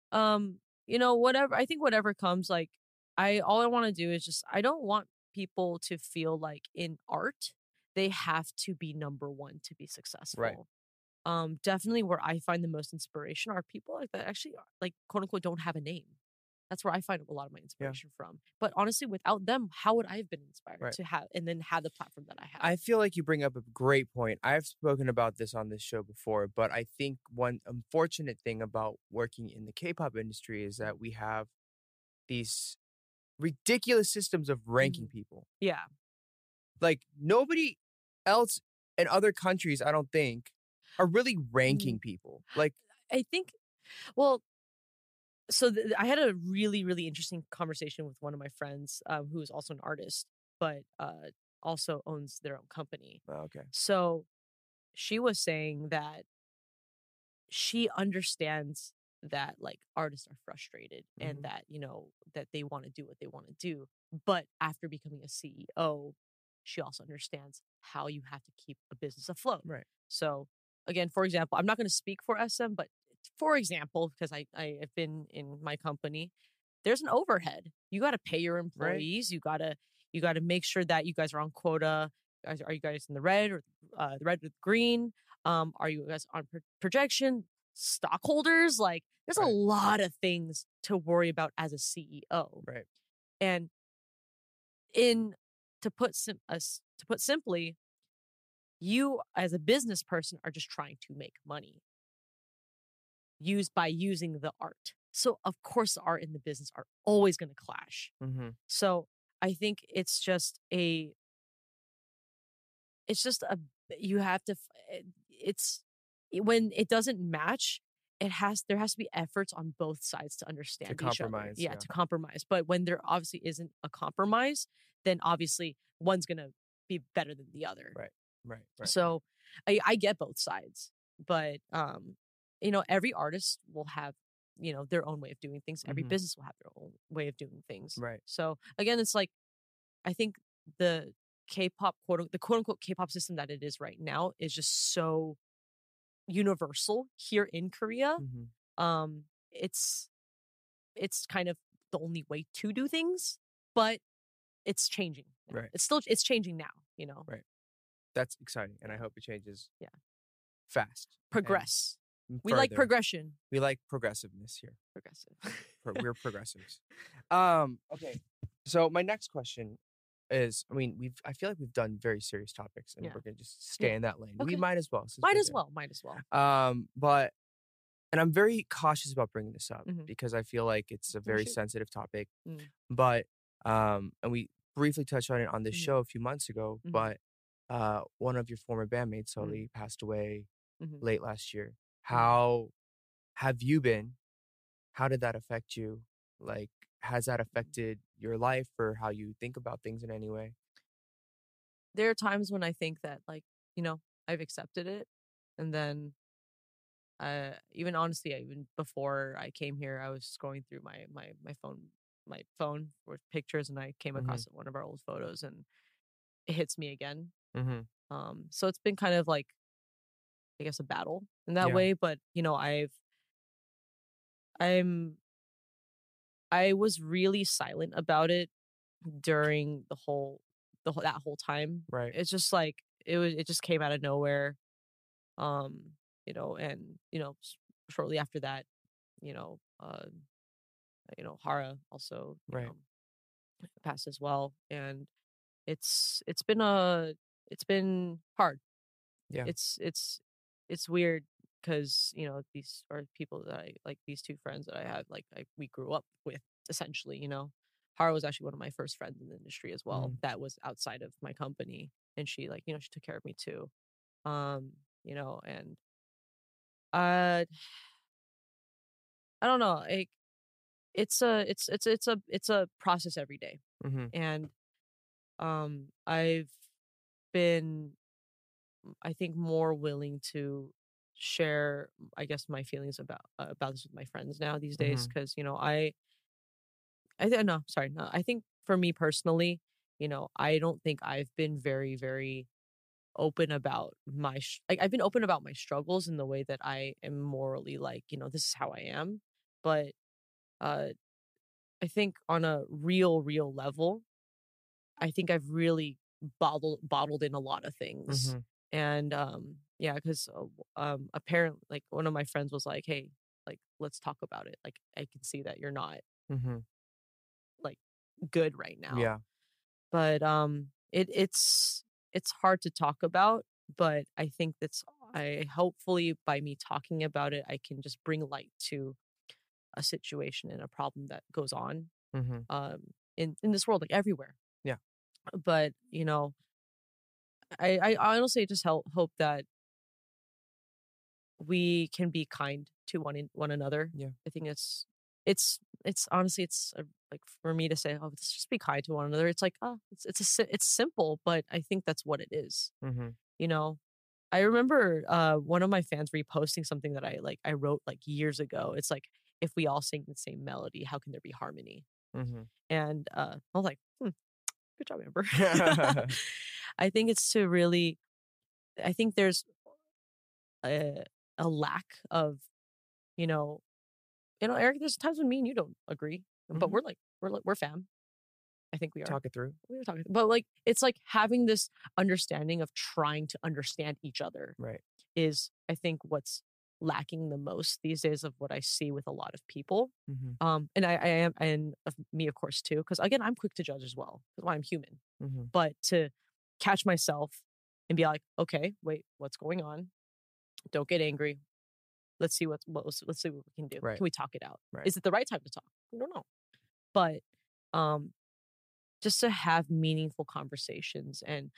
whatever comes, like, all I want to do is just, I don't want people to feel like in art, they have to be number one to be successful. Right. Definitely where I find the most inspiration are people like that actually like quote unquote don't have a name. That's where I find a lot of my inspiration from. But honestly, without them, how would I have been inspired to have and then have the platform that I have? I feel like you bring up a great point. I've spoken about this on this show before, but I think one unfortunate thing about working in the K-pop industry is that we have these ridiculous systems of ranking people. Yeah. Like nobody else in other countries, I don't think, are really ranking people. Like, I think, well, so I had a really, really interesting conversation with one of my friends who is also an artist, but also owns their own company. okay. So she was saying that she understands that like artists are frustrated and that, that they want to do what they want to do. But after becoming a CEO, she also understands how you have to keep a business afloat. Right. So again, for example, I'm not going to speak for SM, but for example, because I have been in my company, there's an overhead. You got to pay your employees. Right. You got to make sure that you guys are on quota. Are you guys in the red or the red with green? Are you guys on projection? Stockholders? Like, there's a lot of things to worry about as a CEO. Right. And to put simply, you as a business person are just trying to make money by using the art. So of course the art and the business are always going to clash. Mm-hmm. So I think you have to, when it doesn't match, there has to be efforts on both sides to understand each other. Yeah, to compromise. But when there obviously isn't a compromise, then obviously one's going to be better than the other. Right. So I get both sides, but every artist will have, their own way of doing things. Every business will have their own way of doing things. Right. So again, it's like, I think the K-pop, the quote unquote K-pop system that it is right now is just so universal here in Korea. Mm-hmm. It's kind of the only way to do things, but it's changing. Right. It's changing now, Right. That's exciting. And I hope it changes. Yeah. Fast. Progress. We like progression. We like progressiveness here. Progressive. We're progressives. Okay. So my next question is, I feel like we've done very serious topics and we're going to just stay in that lane. Okay. We might as well. Might as well. But I'm very cautious about bringing this up because I feel like it's a very sensitive topic. But, and we briefly touched on it on this show a few months ago, but one of your former bandmates, Sully, passed away late last year. How have you been? How did that affect you? Like, has that affected your life or how you think about things in any way? There are times when I think that, like, I've accepted it. And then even before I came here, I was going through my phone with pictures, and I came across one of our old photos, and it hits me again. So it's been kind of like, I guess, a battle in that way. But I was really silent about it during that whole time. Right. It's just like it just came out of nowhere. Shortly after that, Hara also passed as well, and it's been hard. Yeah. It's weird because these are people that I like, these two friends that I have, like we grew up with essentially. Hara was actually one of my first friends in the industry as well. That was outside of my company, and she she took care of me too. And I don't know, like it's a process every day. And I've been, I think, more willing to share, I guess, my feelings about this with my friends now these days, because I think for me personally, I don't think I've been very, very open about I've been open about my struggles in the way that I am morally like, this is how I am. But I think on a real level, I think I've really bottled in a lot of things. And because apparently, like, one of my friends was like, hey, like, let's talk about it. Like, I can see that you're not like good right now. Yeah. But it's hard to talk about, but I think hopefully by me talking about it, I can just bring light to a situation and a problem that goes on in this world, like everywhere. Yeah. But I honestly just hope that we can be kind to one another. Yeah. I think it's honestly like for me to say, oh, let's just be kind to one another. It's like, oh, it's simple, but I think that's what it is. Mm-hmm. You know, I remember one of my fans reposting something that I wrote like years ago. It's like, if we all sing the same melody, how can there be harmony? Mm-hmm. And I was like, good job, Amber. I think it's to really, I think there's a lack of, Eric, there's times when me and you don't agree, but we're fam. I think we are. Talk it through. We're talking, but like, it's like having this understanding of trying to understand each other. Right. Is, I think, what's lacking the most these days of what I see with a lot of people. Mm-hmm. And I am, and me, of course, too, because again, I'm quick to judge as well, because I'm human. Mm-hmm. But to catch myself and be like, okay, wait, what's going on? Don't get angry. Let's see let's see what we can do. Right. Can we talk it out? Right. Is it the right time to talk? I don't know. But just to have meaningful conversations and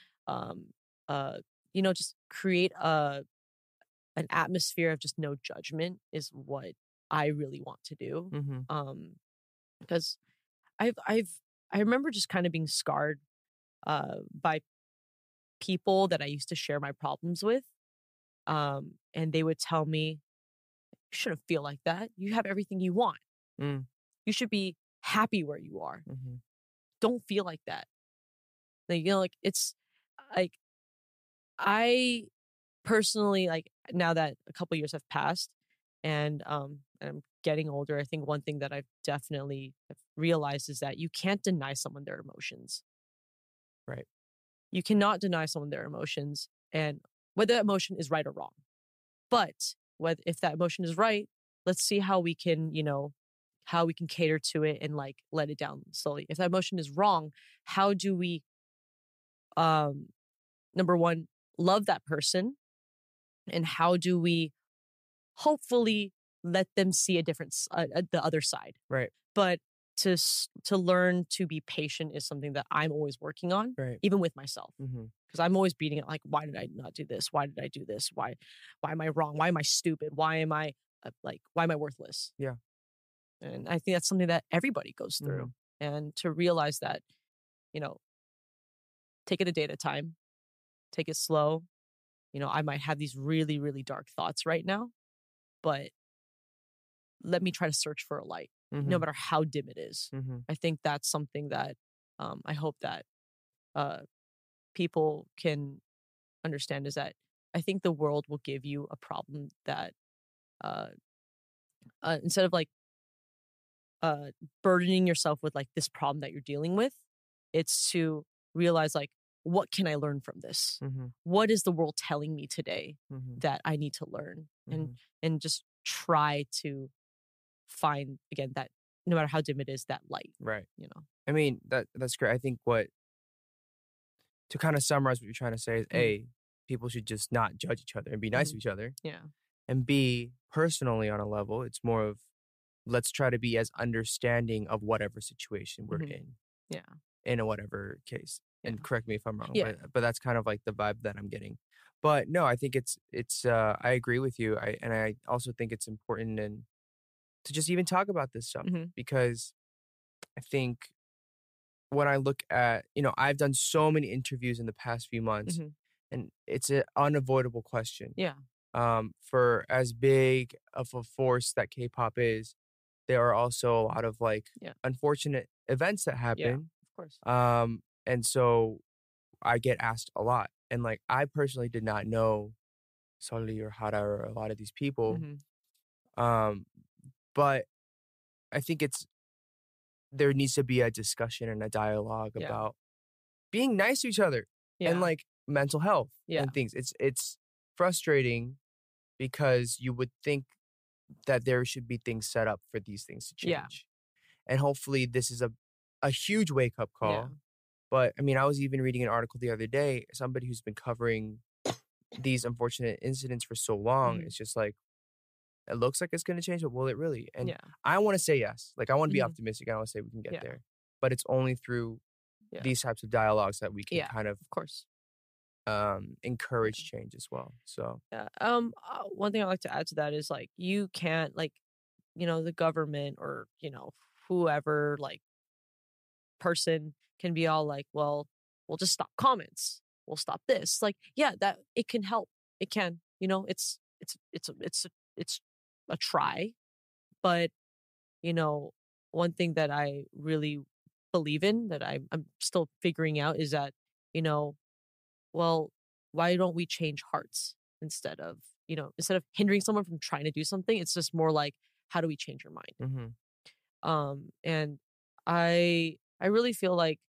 just create an atmosphere of just no judgment is what I really want to do. Mm-hmm. Because I remember just kind of being scarred by people that I used to share my problems with. And they would tell me, you shouldn't feel like that. You have everything you want. Mm. You should be happy where you are. Mm-hmm. Don't feel like that. Like, it's like, I personally, like, now that a couple years have passed and I'm getting older, I think one thing that I've definitely realized is that you can't deny someone their emotions. Right. You cannot deny someone their emotions, and whether that emotion is right or wrong. But if that emotion is right, let's see how we can, how we can cater to it and like let it down slowly. If that emotion is wrong, how do we, number one, love that person? And how do we hopefully let them see a difference, the other side? Right. But to learn to be patient is something that I'm always working on, right. even with myself. Mm-hmm. Because I'm always beating it like, why did I not do this? Why did I do this? Why am I wrong? Why am I stupid? Why am I why am I worthless? Yeah. And I think that's something that everybody goes through. Mm-hmm. And to realize that, take it a day at a time, take it slow. I might have these really, really dark thoughts right now, but let me try to search for a light, no matter how dim it is. Mm-hmm. I think that's something that I hope that people can understand, is that I think the world will give you a problem that instead of like burdening yourself with like this problem that you're dealing with, it's to realize like, what can I learn from this? Mm-hmm. What is the world telling me today that I need to learn? And just try to find, again, that no matter how dim it is, that light. Right. I mean, that's great. I think to kind of summarize what you're trying to say is A, people should just not judge each other and be nice to each other. Yeah. And B, personally on a level, it's more of, let's try to be as understanding of whatever situation we're in. Yeah. In a whatever case. Yeah. And correct me if I'm wrong, yeah. but that's kind of like the vibe that I'm getting. But no, I think it's I agree with you. I also think it's important and to just even talk about this stuff because I think when I look at, I've done so many interviews in the past few months and it's an unavoidable question. Yeah. For as big of a force that K-pop is, there are also a lot of unfortunate events that happen. Yeah, of course. And so I get asked a lot. And I personally did not know Sully or Hara or a lot of these people. But I think there needs to be a discussion and a dialogue about being nice to each other and mental health and things. It's frustrating because you would think that there should be things set up for these things to change. Yeah. And hopefully this is a huge wake-up call. Yeah. But, I mean, I was even reading an article the other day, somebody who's been covering these unfortunate incidents for so long, it's just it looks like it's going to change, but will it really? And I want to say yes. I want to be optimistic. I want to say we can get there. But it's only through these types of dialogues that we can kind of course, encourage change as well. So Yeah. One thing I like to add to that is like you can't like, the government or whoever like person can be all like, well, we'll just stop comments. We'll stop this. Like, yeah, that it can help. It can. It's a try, but one thing that I really believe in that I'm still figuring out is that well, why don't we change hearts instead of hindering someone from trying to do something? It's just more like, how do we change your mind? And I really feel like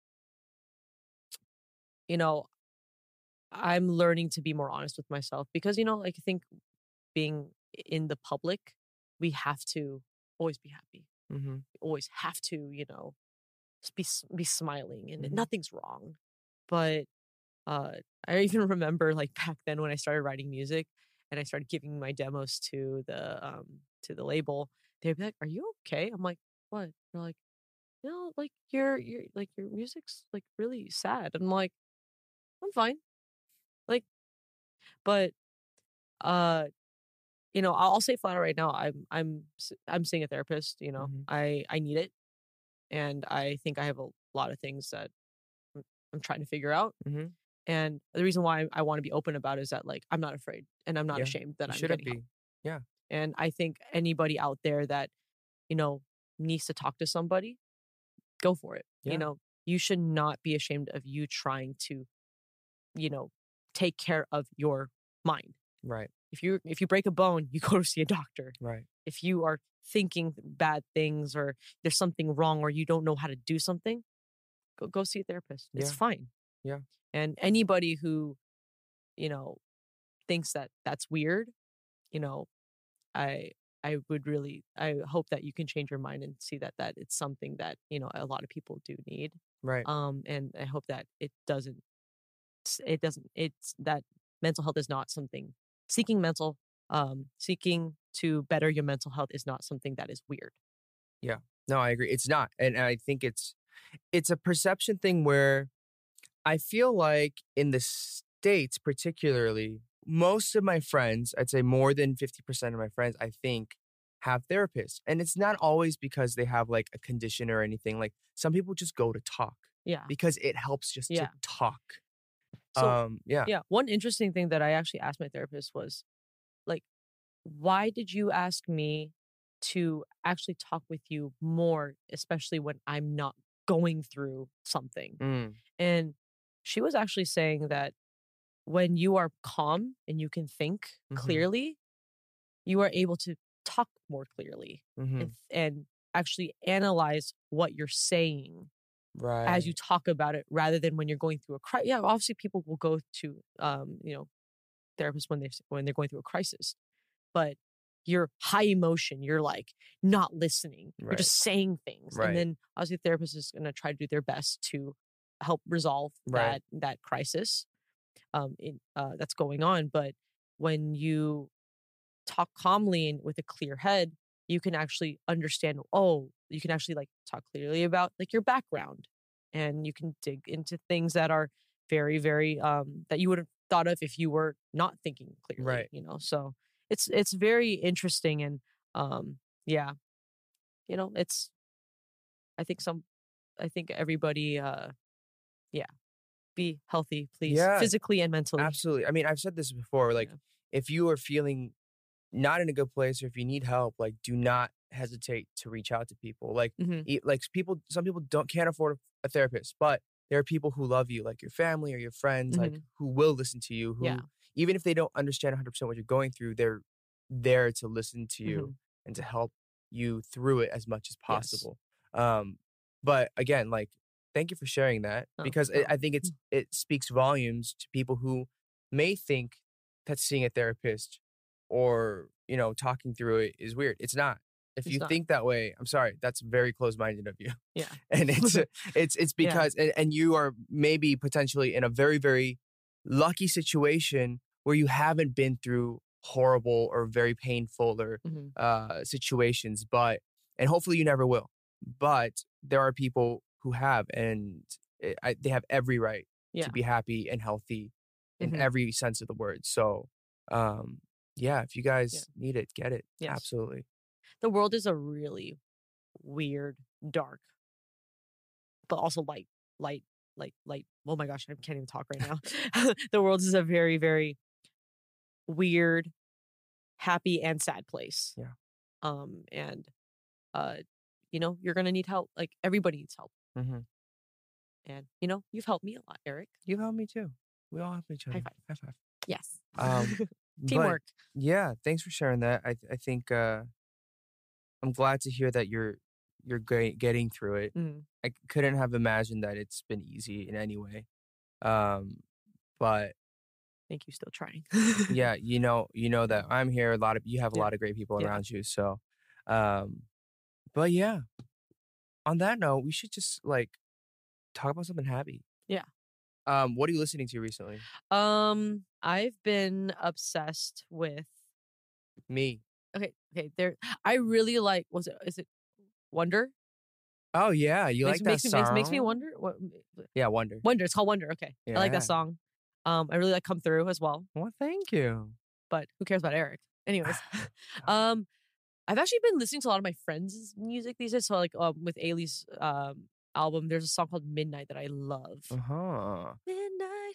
I'm learning to be more honest with myself because like I think being in the public, we have to always be happy. We always have to just be smiling and nothing's wrong. But I even remember like back then when I started writing music and I started giving my demos to the label, they'd be like, "Are you okay?" I'm like, "What?" They're like, like your music's like really sad. I'm like, "I'm fine." Like, but I'll say flat out right now, I'm seeing a therapist. I need it, and I think I have a lot of things that I'm trying to figure out. And the reason why I want to be open about it is that like I'm not afraid and I'm not ashamed that I'm getting help. Yeah. And I think anybody out there that needs to talk to somebody, go for it. Yeah. You should not be ashamed of you trying to take care of your mind. Right. If you break a bone, you go to see a doctor. Right. If you are thinking bad things or there's something wrong or you don't know how to do something, go see a therapist. It's fine. Yeah. And anybody who thinks that that's weird, I hope that you can change your mind and see that it's something that a lot of people do need. Right. And I hope that it's that mental health is not something seeking to better your mental health is not something that is weird. Yeah. No, I agree. It's not. And I think it's a perception thing where I feel like in the States particularly, most of my friends, I'd say more than 50% of my friends, I think, have therapists. And it's not always because they have like a condition or anything. Like some people just go to talk. Yeah. Because it helps just to talk. So, one interesting thing that I actually asked my therapist was like, why did you ask me to actually talk with you more, especially when I'm not going through something? And she was actually saying that when you are calm and you can think clearly, you are able to talk more clearly and actually analyze what you're saying as you talk about it, rather than when you're going through a crisis. Yeah, obviously people will go to therapists when they're going through a crisis, but you're high emotion, you're like not listening, you're just saying things, and then obviously the therapist is going to try to do their best to help resolve that crisis that's going on. But when you talk calmly and with a clear head, you can actually understand. You can actually like talk clearly about like your background, and you can dig into things that are very, very that you would have thought of if you were not thinking clearly. So it's very interesting, and it's I think everybody be healthy, please, physically and mentally. Absolutely. I mean, I've said this before, like if you are feeling not in a good place or if you need help, like do not hesitate to reach out to people. Like some people can't afford a therapist, but there are people who love you, like your family or your friends, like who will listen to you, who even if they don't understand 100% what you're going through, they're there to listen to you and to help you through it as much as possible. But again, like thank you for sharing that, because I think it speaks volumes to people who may think that seeing a therapist or talking through it is weird. It's not. If you think that way, I'm sorry, that's very close-minded of you. Yeah. And it's because and you are maybe potentially in a very, very lucky situation where you haven't been through horrible or very painful or situations, and hopefully you never will. But there are people who have, and they have every right to be happy and healthy in Mhm. every sense of the word. So, yeah, if you guys need it, get it. Yes. Absolutely. The world is a really weird, dark, but also light. Oh my gosh, I can't even talk right now. The world is a very, very weird, happy and sad place. Yeah. And you're gonna need help. Like everybody needs help. Mm-hmm. And you've helped me a lot, Eric. You helped me too. We all help each other. High five. High five. Yes. But, Teamwork. yeah, thanks for sharing that. I think I'm glad to hear that you're getting through it. Mhm. I couldn't have imagined that it's been easy in any way. But Thank you. Still trying. yeah, you know that I'm here. You have a Yeah. lot of great people Yeah. around you. So, but yeah, on that note, we should just like talk about something happy. Yeah. What are you listening to recently? I've been obsessed with. Me. Okay. I really like. Is it Wonder? Oh yeah, you like that song? Makes me wonder. What? Yeah, Wonder. Wonder. It's called Wonder. Okay. I like Yeah. that song. I really like Come Through as well. Well, thank you. But who cares about Eric? Anyways, I've actually been listening to a lot of my friends' music these days. So like with Ailey's album, there's a song called Midnight that I love. Uh-huh. Midnight.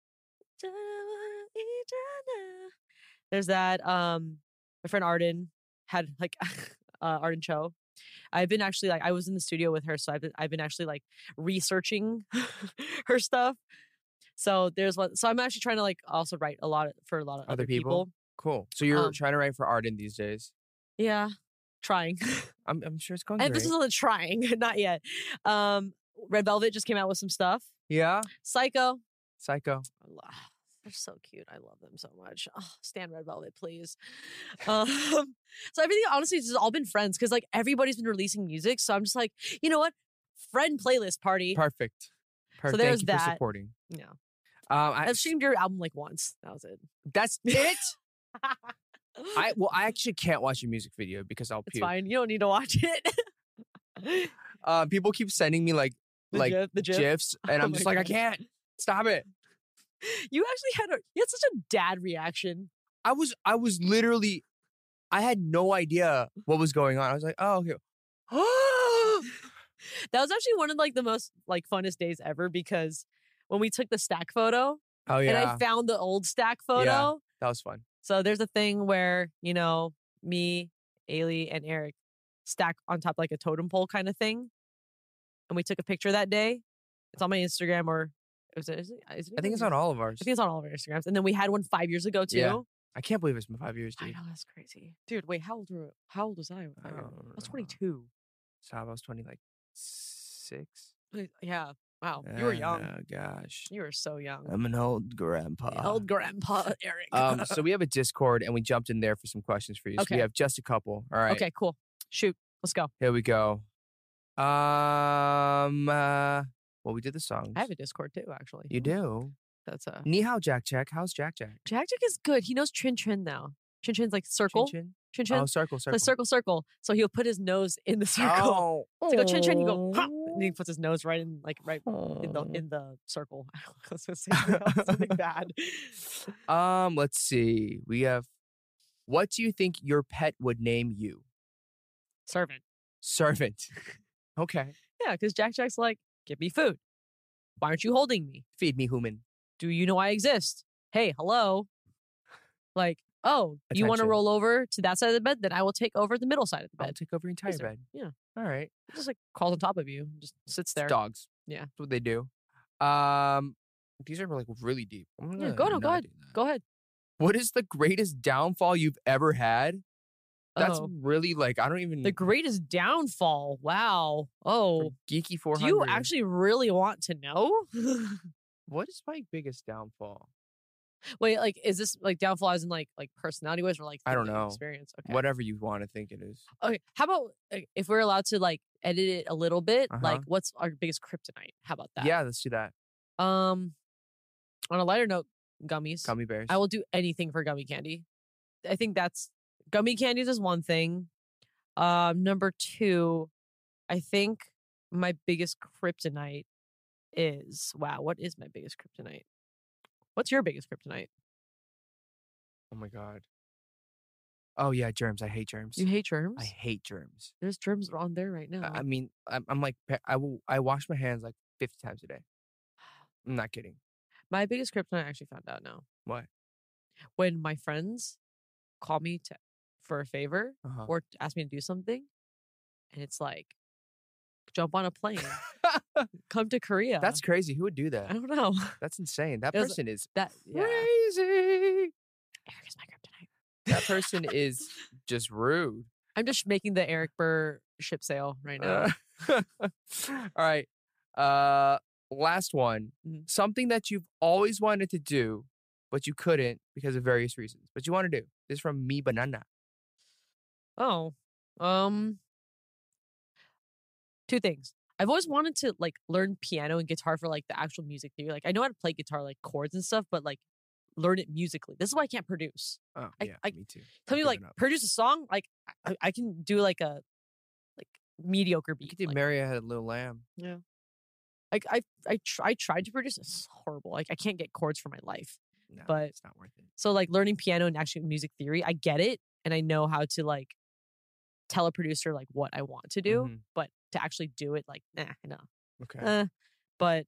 There's that. My friend Arden had like Arden Cho. I've been actually like I was in the studio with her, so I've been actually like researching her stuff. So there's one. So I'm actually trying to like also write a lot for a lot of other people. Cool. So you're trying to write for Arden these days? Yeah, trying. I'm sure it's going And great. this is on trying, not yet. Red Velvet just came out with some stuff. Yeah. Psycho. They're so cute. I love them so much. Oh, stand Red Velvet, please. So everything, honestly, it's just all been friends because like everybody's been releasing music. So I'm just like, you know what? Friend playlist party. Perfect. So there's Thank you that. for supporting. Yeah. I've I've streamed your album like once. That was it. That's it. I actually can't watch your music video because I'll It's puke. fine. You don't need to watch it. People keep sending me like The GIF. gifs, and I'm Oh just my like, I gosh. can't. Stop it. You actually had such a dad reaction. I was literally, I had no idea what was going on. I was like, oh, okay. That was actually one of like the most like funnest days ever because when we took the stack photo Oh and I yeah, found the old stack photo. that was fun. So there's a thing where, me, Ailey, and Eric stack on top like a totem pole kind of thing. And we took a picture that day. It's on my Instagram or is it I think it's on all of ours. I think it's on all of our Instagrams. And then we had one 5 years ago too. Yeah. I can't believe it's been 5 years, I dude. know, that's crazy. Dude, wait, how old was I? I was 22. So I was 26. Yeah. Wow. You were young. Oh gosh. You were so young. I'm an old grandpa. Old grandpa Eric. So we have a Discord and we jumped in there for some questions for you. So Okay. we have just a couple. All right. Okay, cool. Shoot. Let's go. Here we go. Well, we did the songs. I have a Discord too, actually. You do? That's Ni hao, Jack Jack. How's Jack Jack? Jack Jack is good. He knows Chin Chin now. Chin Chin's like circle. Chin Chin Chin? Chin. Oh, circle, So circle. circle. So he'll put his nose in the circle. Oh. To go Chin Chin, you go, "Huh," and he puts his nose right in the circle. I was gonna say something bad. Let's see. We have, what do you think your pet would name you? Servant. Servant. Okay. Yeah, because Jack Jack's like, give me food. Why aren't you holding me? Feed me, human. Do you know I exist? Hey, hello. Like, oh, you want to Attention. roll over to that side of the bed? Then I will take over the middle side of the I'll bed. take over your entire Yes, sir. bed. Yeah. All right. Just like crawls on top of you, just sits there. Dogs. Yeah. That's what they do. These are like really deep. I'm Yeah, gonna go not ahead. do that. Go ahead. What is the greatest downfall you've ever had? That's Oh. really like, I don't even. The greatest downfall. Wow. Oh. Geeky 400. Do you actually really want to know? What is my biggest downfall? Wait, like, is this like downfall as in like personality wise or like I don't thing, know. experience? Okay. Whatever you want to think it is. Okay. How about if we're allowed to like edit it a little bit? Uh-huh. Like, what's our biggest kryptonite? How about that? Yeah, let's do that. On a lighter note, gummies. Gummy bears. I will do anything for gummy candy. I think that's gummy candies is one thing. Number two, I think my biggest kryptonite is what is my biggest kryptonite? What's your biggest kryptonite? Oh my God. Oh yeah, germs. I hate germs. You hate germs? I hate germs. There's germs on there right now. I mean, I'm like, I wash my hands like 50 times a day. I'm not kidding. My biggest kryptonite I actually found out now. What? When my friends call me for a favor or ask me to do something, and it's like, jump on a plane, come to Korea. That's crazy. Who would do that? I don't know. That's insane. That person is crazy. Eric is my kryptonite. That person is just rude. I'm just making the Eric Burr ship sail right now. All right. Last one. Something that you've always wanted to do, but you couldn't because of various reasons. But you want to do. This is from Me Banana. Oh. 2 things. I've always wanted to like learn piano and guitar for like the actual music theory. Like I know how to play guitar, like chords and stuff, but like learn it musically. This is why I can't produce. Oh, yeah, me too. Tell me like produce a song. Like I can do like a mediocre beat. You could do Mary Had a Little Lamb. Yeah. Like I tried to produce. It's horrible. Like I can't get chords for my life. No, but it's not worth it. So like learning piano and actually music theory, I get it, and I know how to like tell a producer like what I want to do, but to actually do it, like, no. Okay. But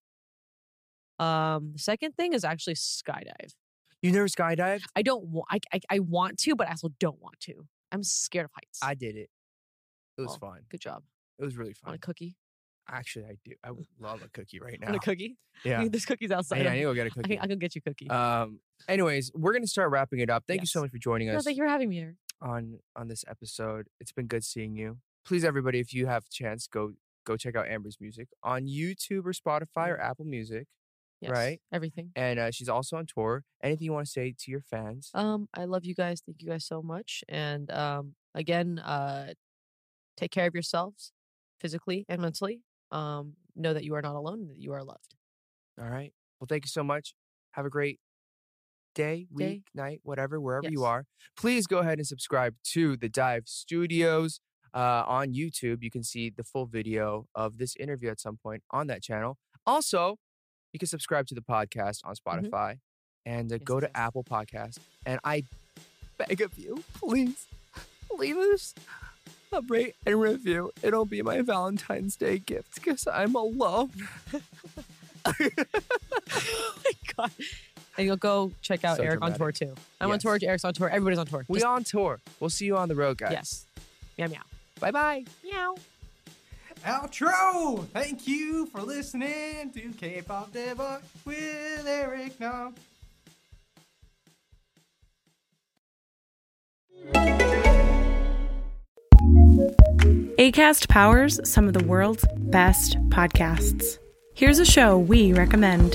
the second thing is actually skydive. You never skydived? I don't want. I want to, but I also don't want to. I'm scared of heights. I did it. It was fun. Good job. It was really fun. Want a cookie? Actually, I do. I would love a cookie right now. Want a cookie? Yeah. There's cookies outside. Yeah, I need to go get a cookie. I can get you a cookie. Anyways, we're gonna start wrapping it up. Thank you so much for joining us. No, thank you for having me here on this episode. It's been good seeing you. Please, everybody, if you have a chance, go check out Amber's music on YouTube or Spotify or Apple Music. Yes, right? Everything. And she's also on tour. Anything you want to say to your fans? I love you guys. Thank you guys so much. And again, take care of yourselves physically and mentally. Know that you are not alone and that you are loved. All right. Well, thank you so much. Have a great day, week, night, whatever, wherever you are. Please go ahead and subscribe to The Dive Studios on YouTube. You can see the full video of this interview at some point on that channel. Also, you can subscribe to the podcast on Spotify and go to Apple Podcasts. And I beg of you, please leave us a rate and review. It'll be my Valentine's Day gift because I'm alone. Oh my God. And you'll go check out Eric on tour too. I'm on tour, Eric's on tour, everybody's on tour. We're on tour. We'll see you on the road, guys. Yes. Meow, meow. Bye-bye. Meow. Outro! Thank you for listening to K-Pop Debug with Eric Nam. Acast powers some of the world's best podcasts. Here's a show we recommend.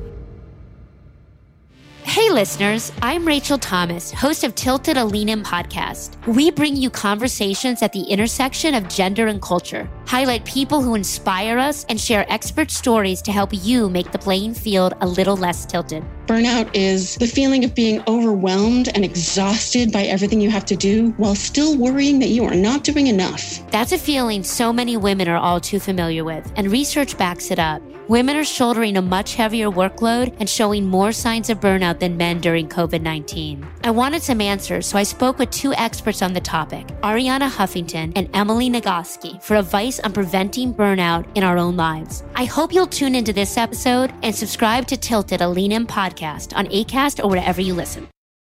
Hey listeners, I'm Rachel Thomas, host of Tilted Alenem podcast. We bring you conversations at the intersection of gender and culture, highlight people who inspire us, and share expert stories to help you make the playing field a little less tilted. Burnout is the feeling of being overwhelmed and exhausted by everything you have to do while still worrying that you are not doing enough. That's a feeling so many women are all too familiar with, and research backs it up. Women are shouldering a much heavier workload and showing more signs of burnout than men during COVID-19. I wanted some answers, so I spoke with 2 experts on the topic, Ariana Huffington and Emily Nagoski, for advice on preventing burnout in our own lives. I hope you'll tune into this episode and subscribe to Tilted Alenem podcast on Acast or wherever you listen.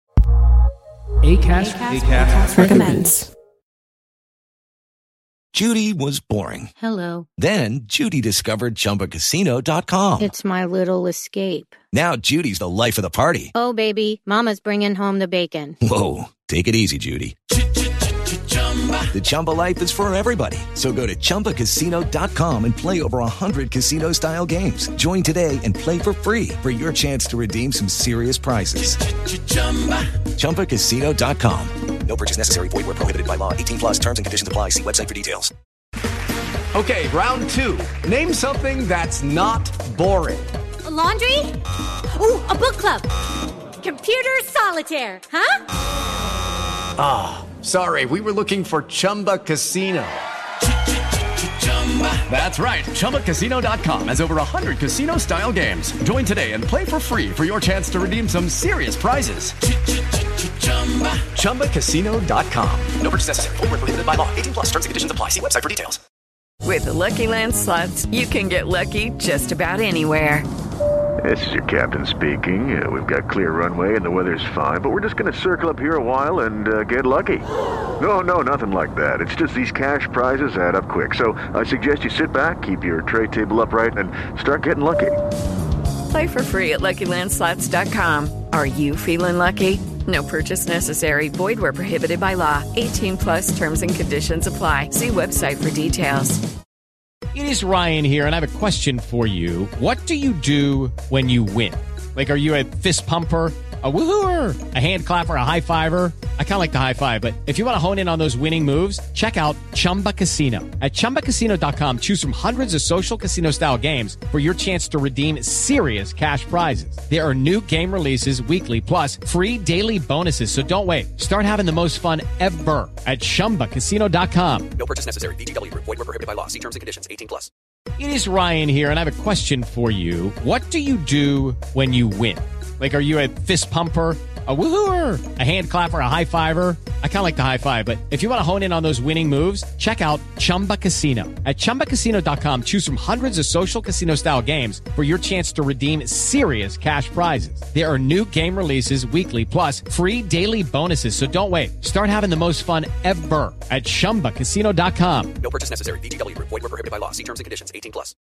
Acast recommends. Judy was boring. Hello. Then Judy discovered ChumbaCasino.com. It's my little escape. Now Judy's the life of the party. Oh, baby, mama's bringing home the bacon. Whoa, take it easy, Judy. The Chumba life is for everybody. So go to ChumbaCasino.com and play over 100 casino-style games. Join today and play for free for your chance to redeem some serious prizes. ChumbaCasino.com. No purchase necessary. Void where prohibited by law. 18 plus terms and conditions apply. See website for details. Okay, round 2. Name something that's not boring. A laundry? Ooh, a book club. Computer solitaire, huh? Ah, sorry. We were looking for Chumba Casino. That's right. ChumbaCasino.com has over 100 casino-style games. Join today and play for free for your chance to redeem some serious prizes. ChumbaCasino.com. No purchase necessary. Void where prohibited by law. 18 plus terms and conditions apply. See website for details. With the Lucky Land Slots, you can get lucky just about anywhere. This is your captain speaking. We've got clear runway and the weather's fine, but we're just going to circle up here a while and get lucky. No, nothing like that. It's just these cash prizes add up quick. So I suggest you sit back, keep your tray table upright, and start getting lucky. Play for free at LuckyLandSlots.com. Are you feeling lucky? No purchase necessary. Void where prohibited by law. 18 plus terms and conditions apply. See website for details. It is Ryan here, and I have a question for you. What do you do when you win? Like, are you a fist pumper, a woohooer, a hand clapper, a high fiver? I kind of like the high five, but if you want to hone in on those winning moves, check out Chumba Casino. At ChumbaCasino.com, choose from hundreds of social casino-style games for your chance to redeem serious cash prizes. There are new game releases weekly, plus free daily bonuses. So don't wait. Start having the most fun ever at ChumbaCasino.com. No purchase necessary. VGW. Void where prohibited by law. See terms and conditions. 18 plus. It is Ryan here, and I have a question for you. What do you do when you win? Like, are you a fist pumper, a woohooer, a hand clapper, a high fiver? I kind of like the high five, but if you want to hone in on those winning moves, check out Chumba Casino. At ChumbaCasino.com, choose from hundreds of social casino-style games for your chance to redeem serious cash prizes. There are new game releases weekly, plus free daily bonuses. So don't wait. Start having the most fun ever at ChumbaCasino.com. No purchase necessary. VGW. Void where prohibited by law. See terms and conditions. 18 plus.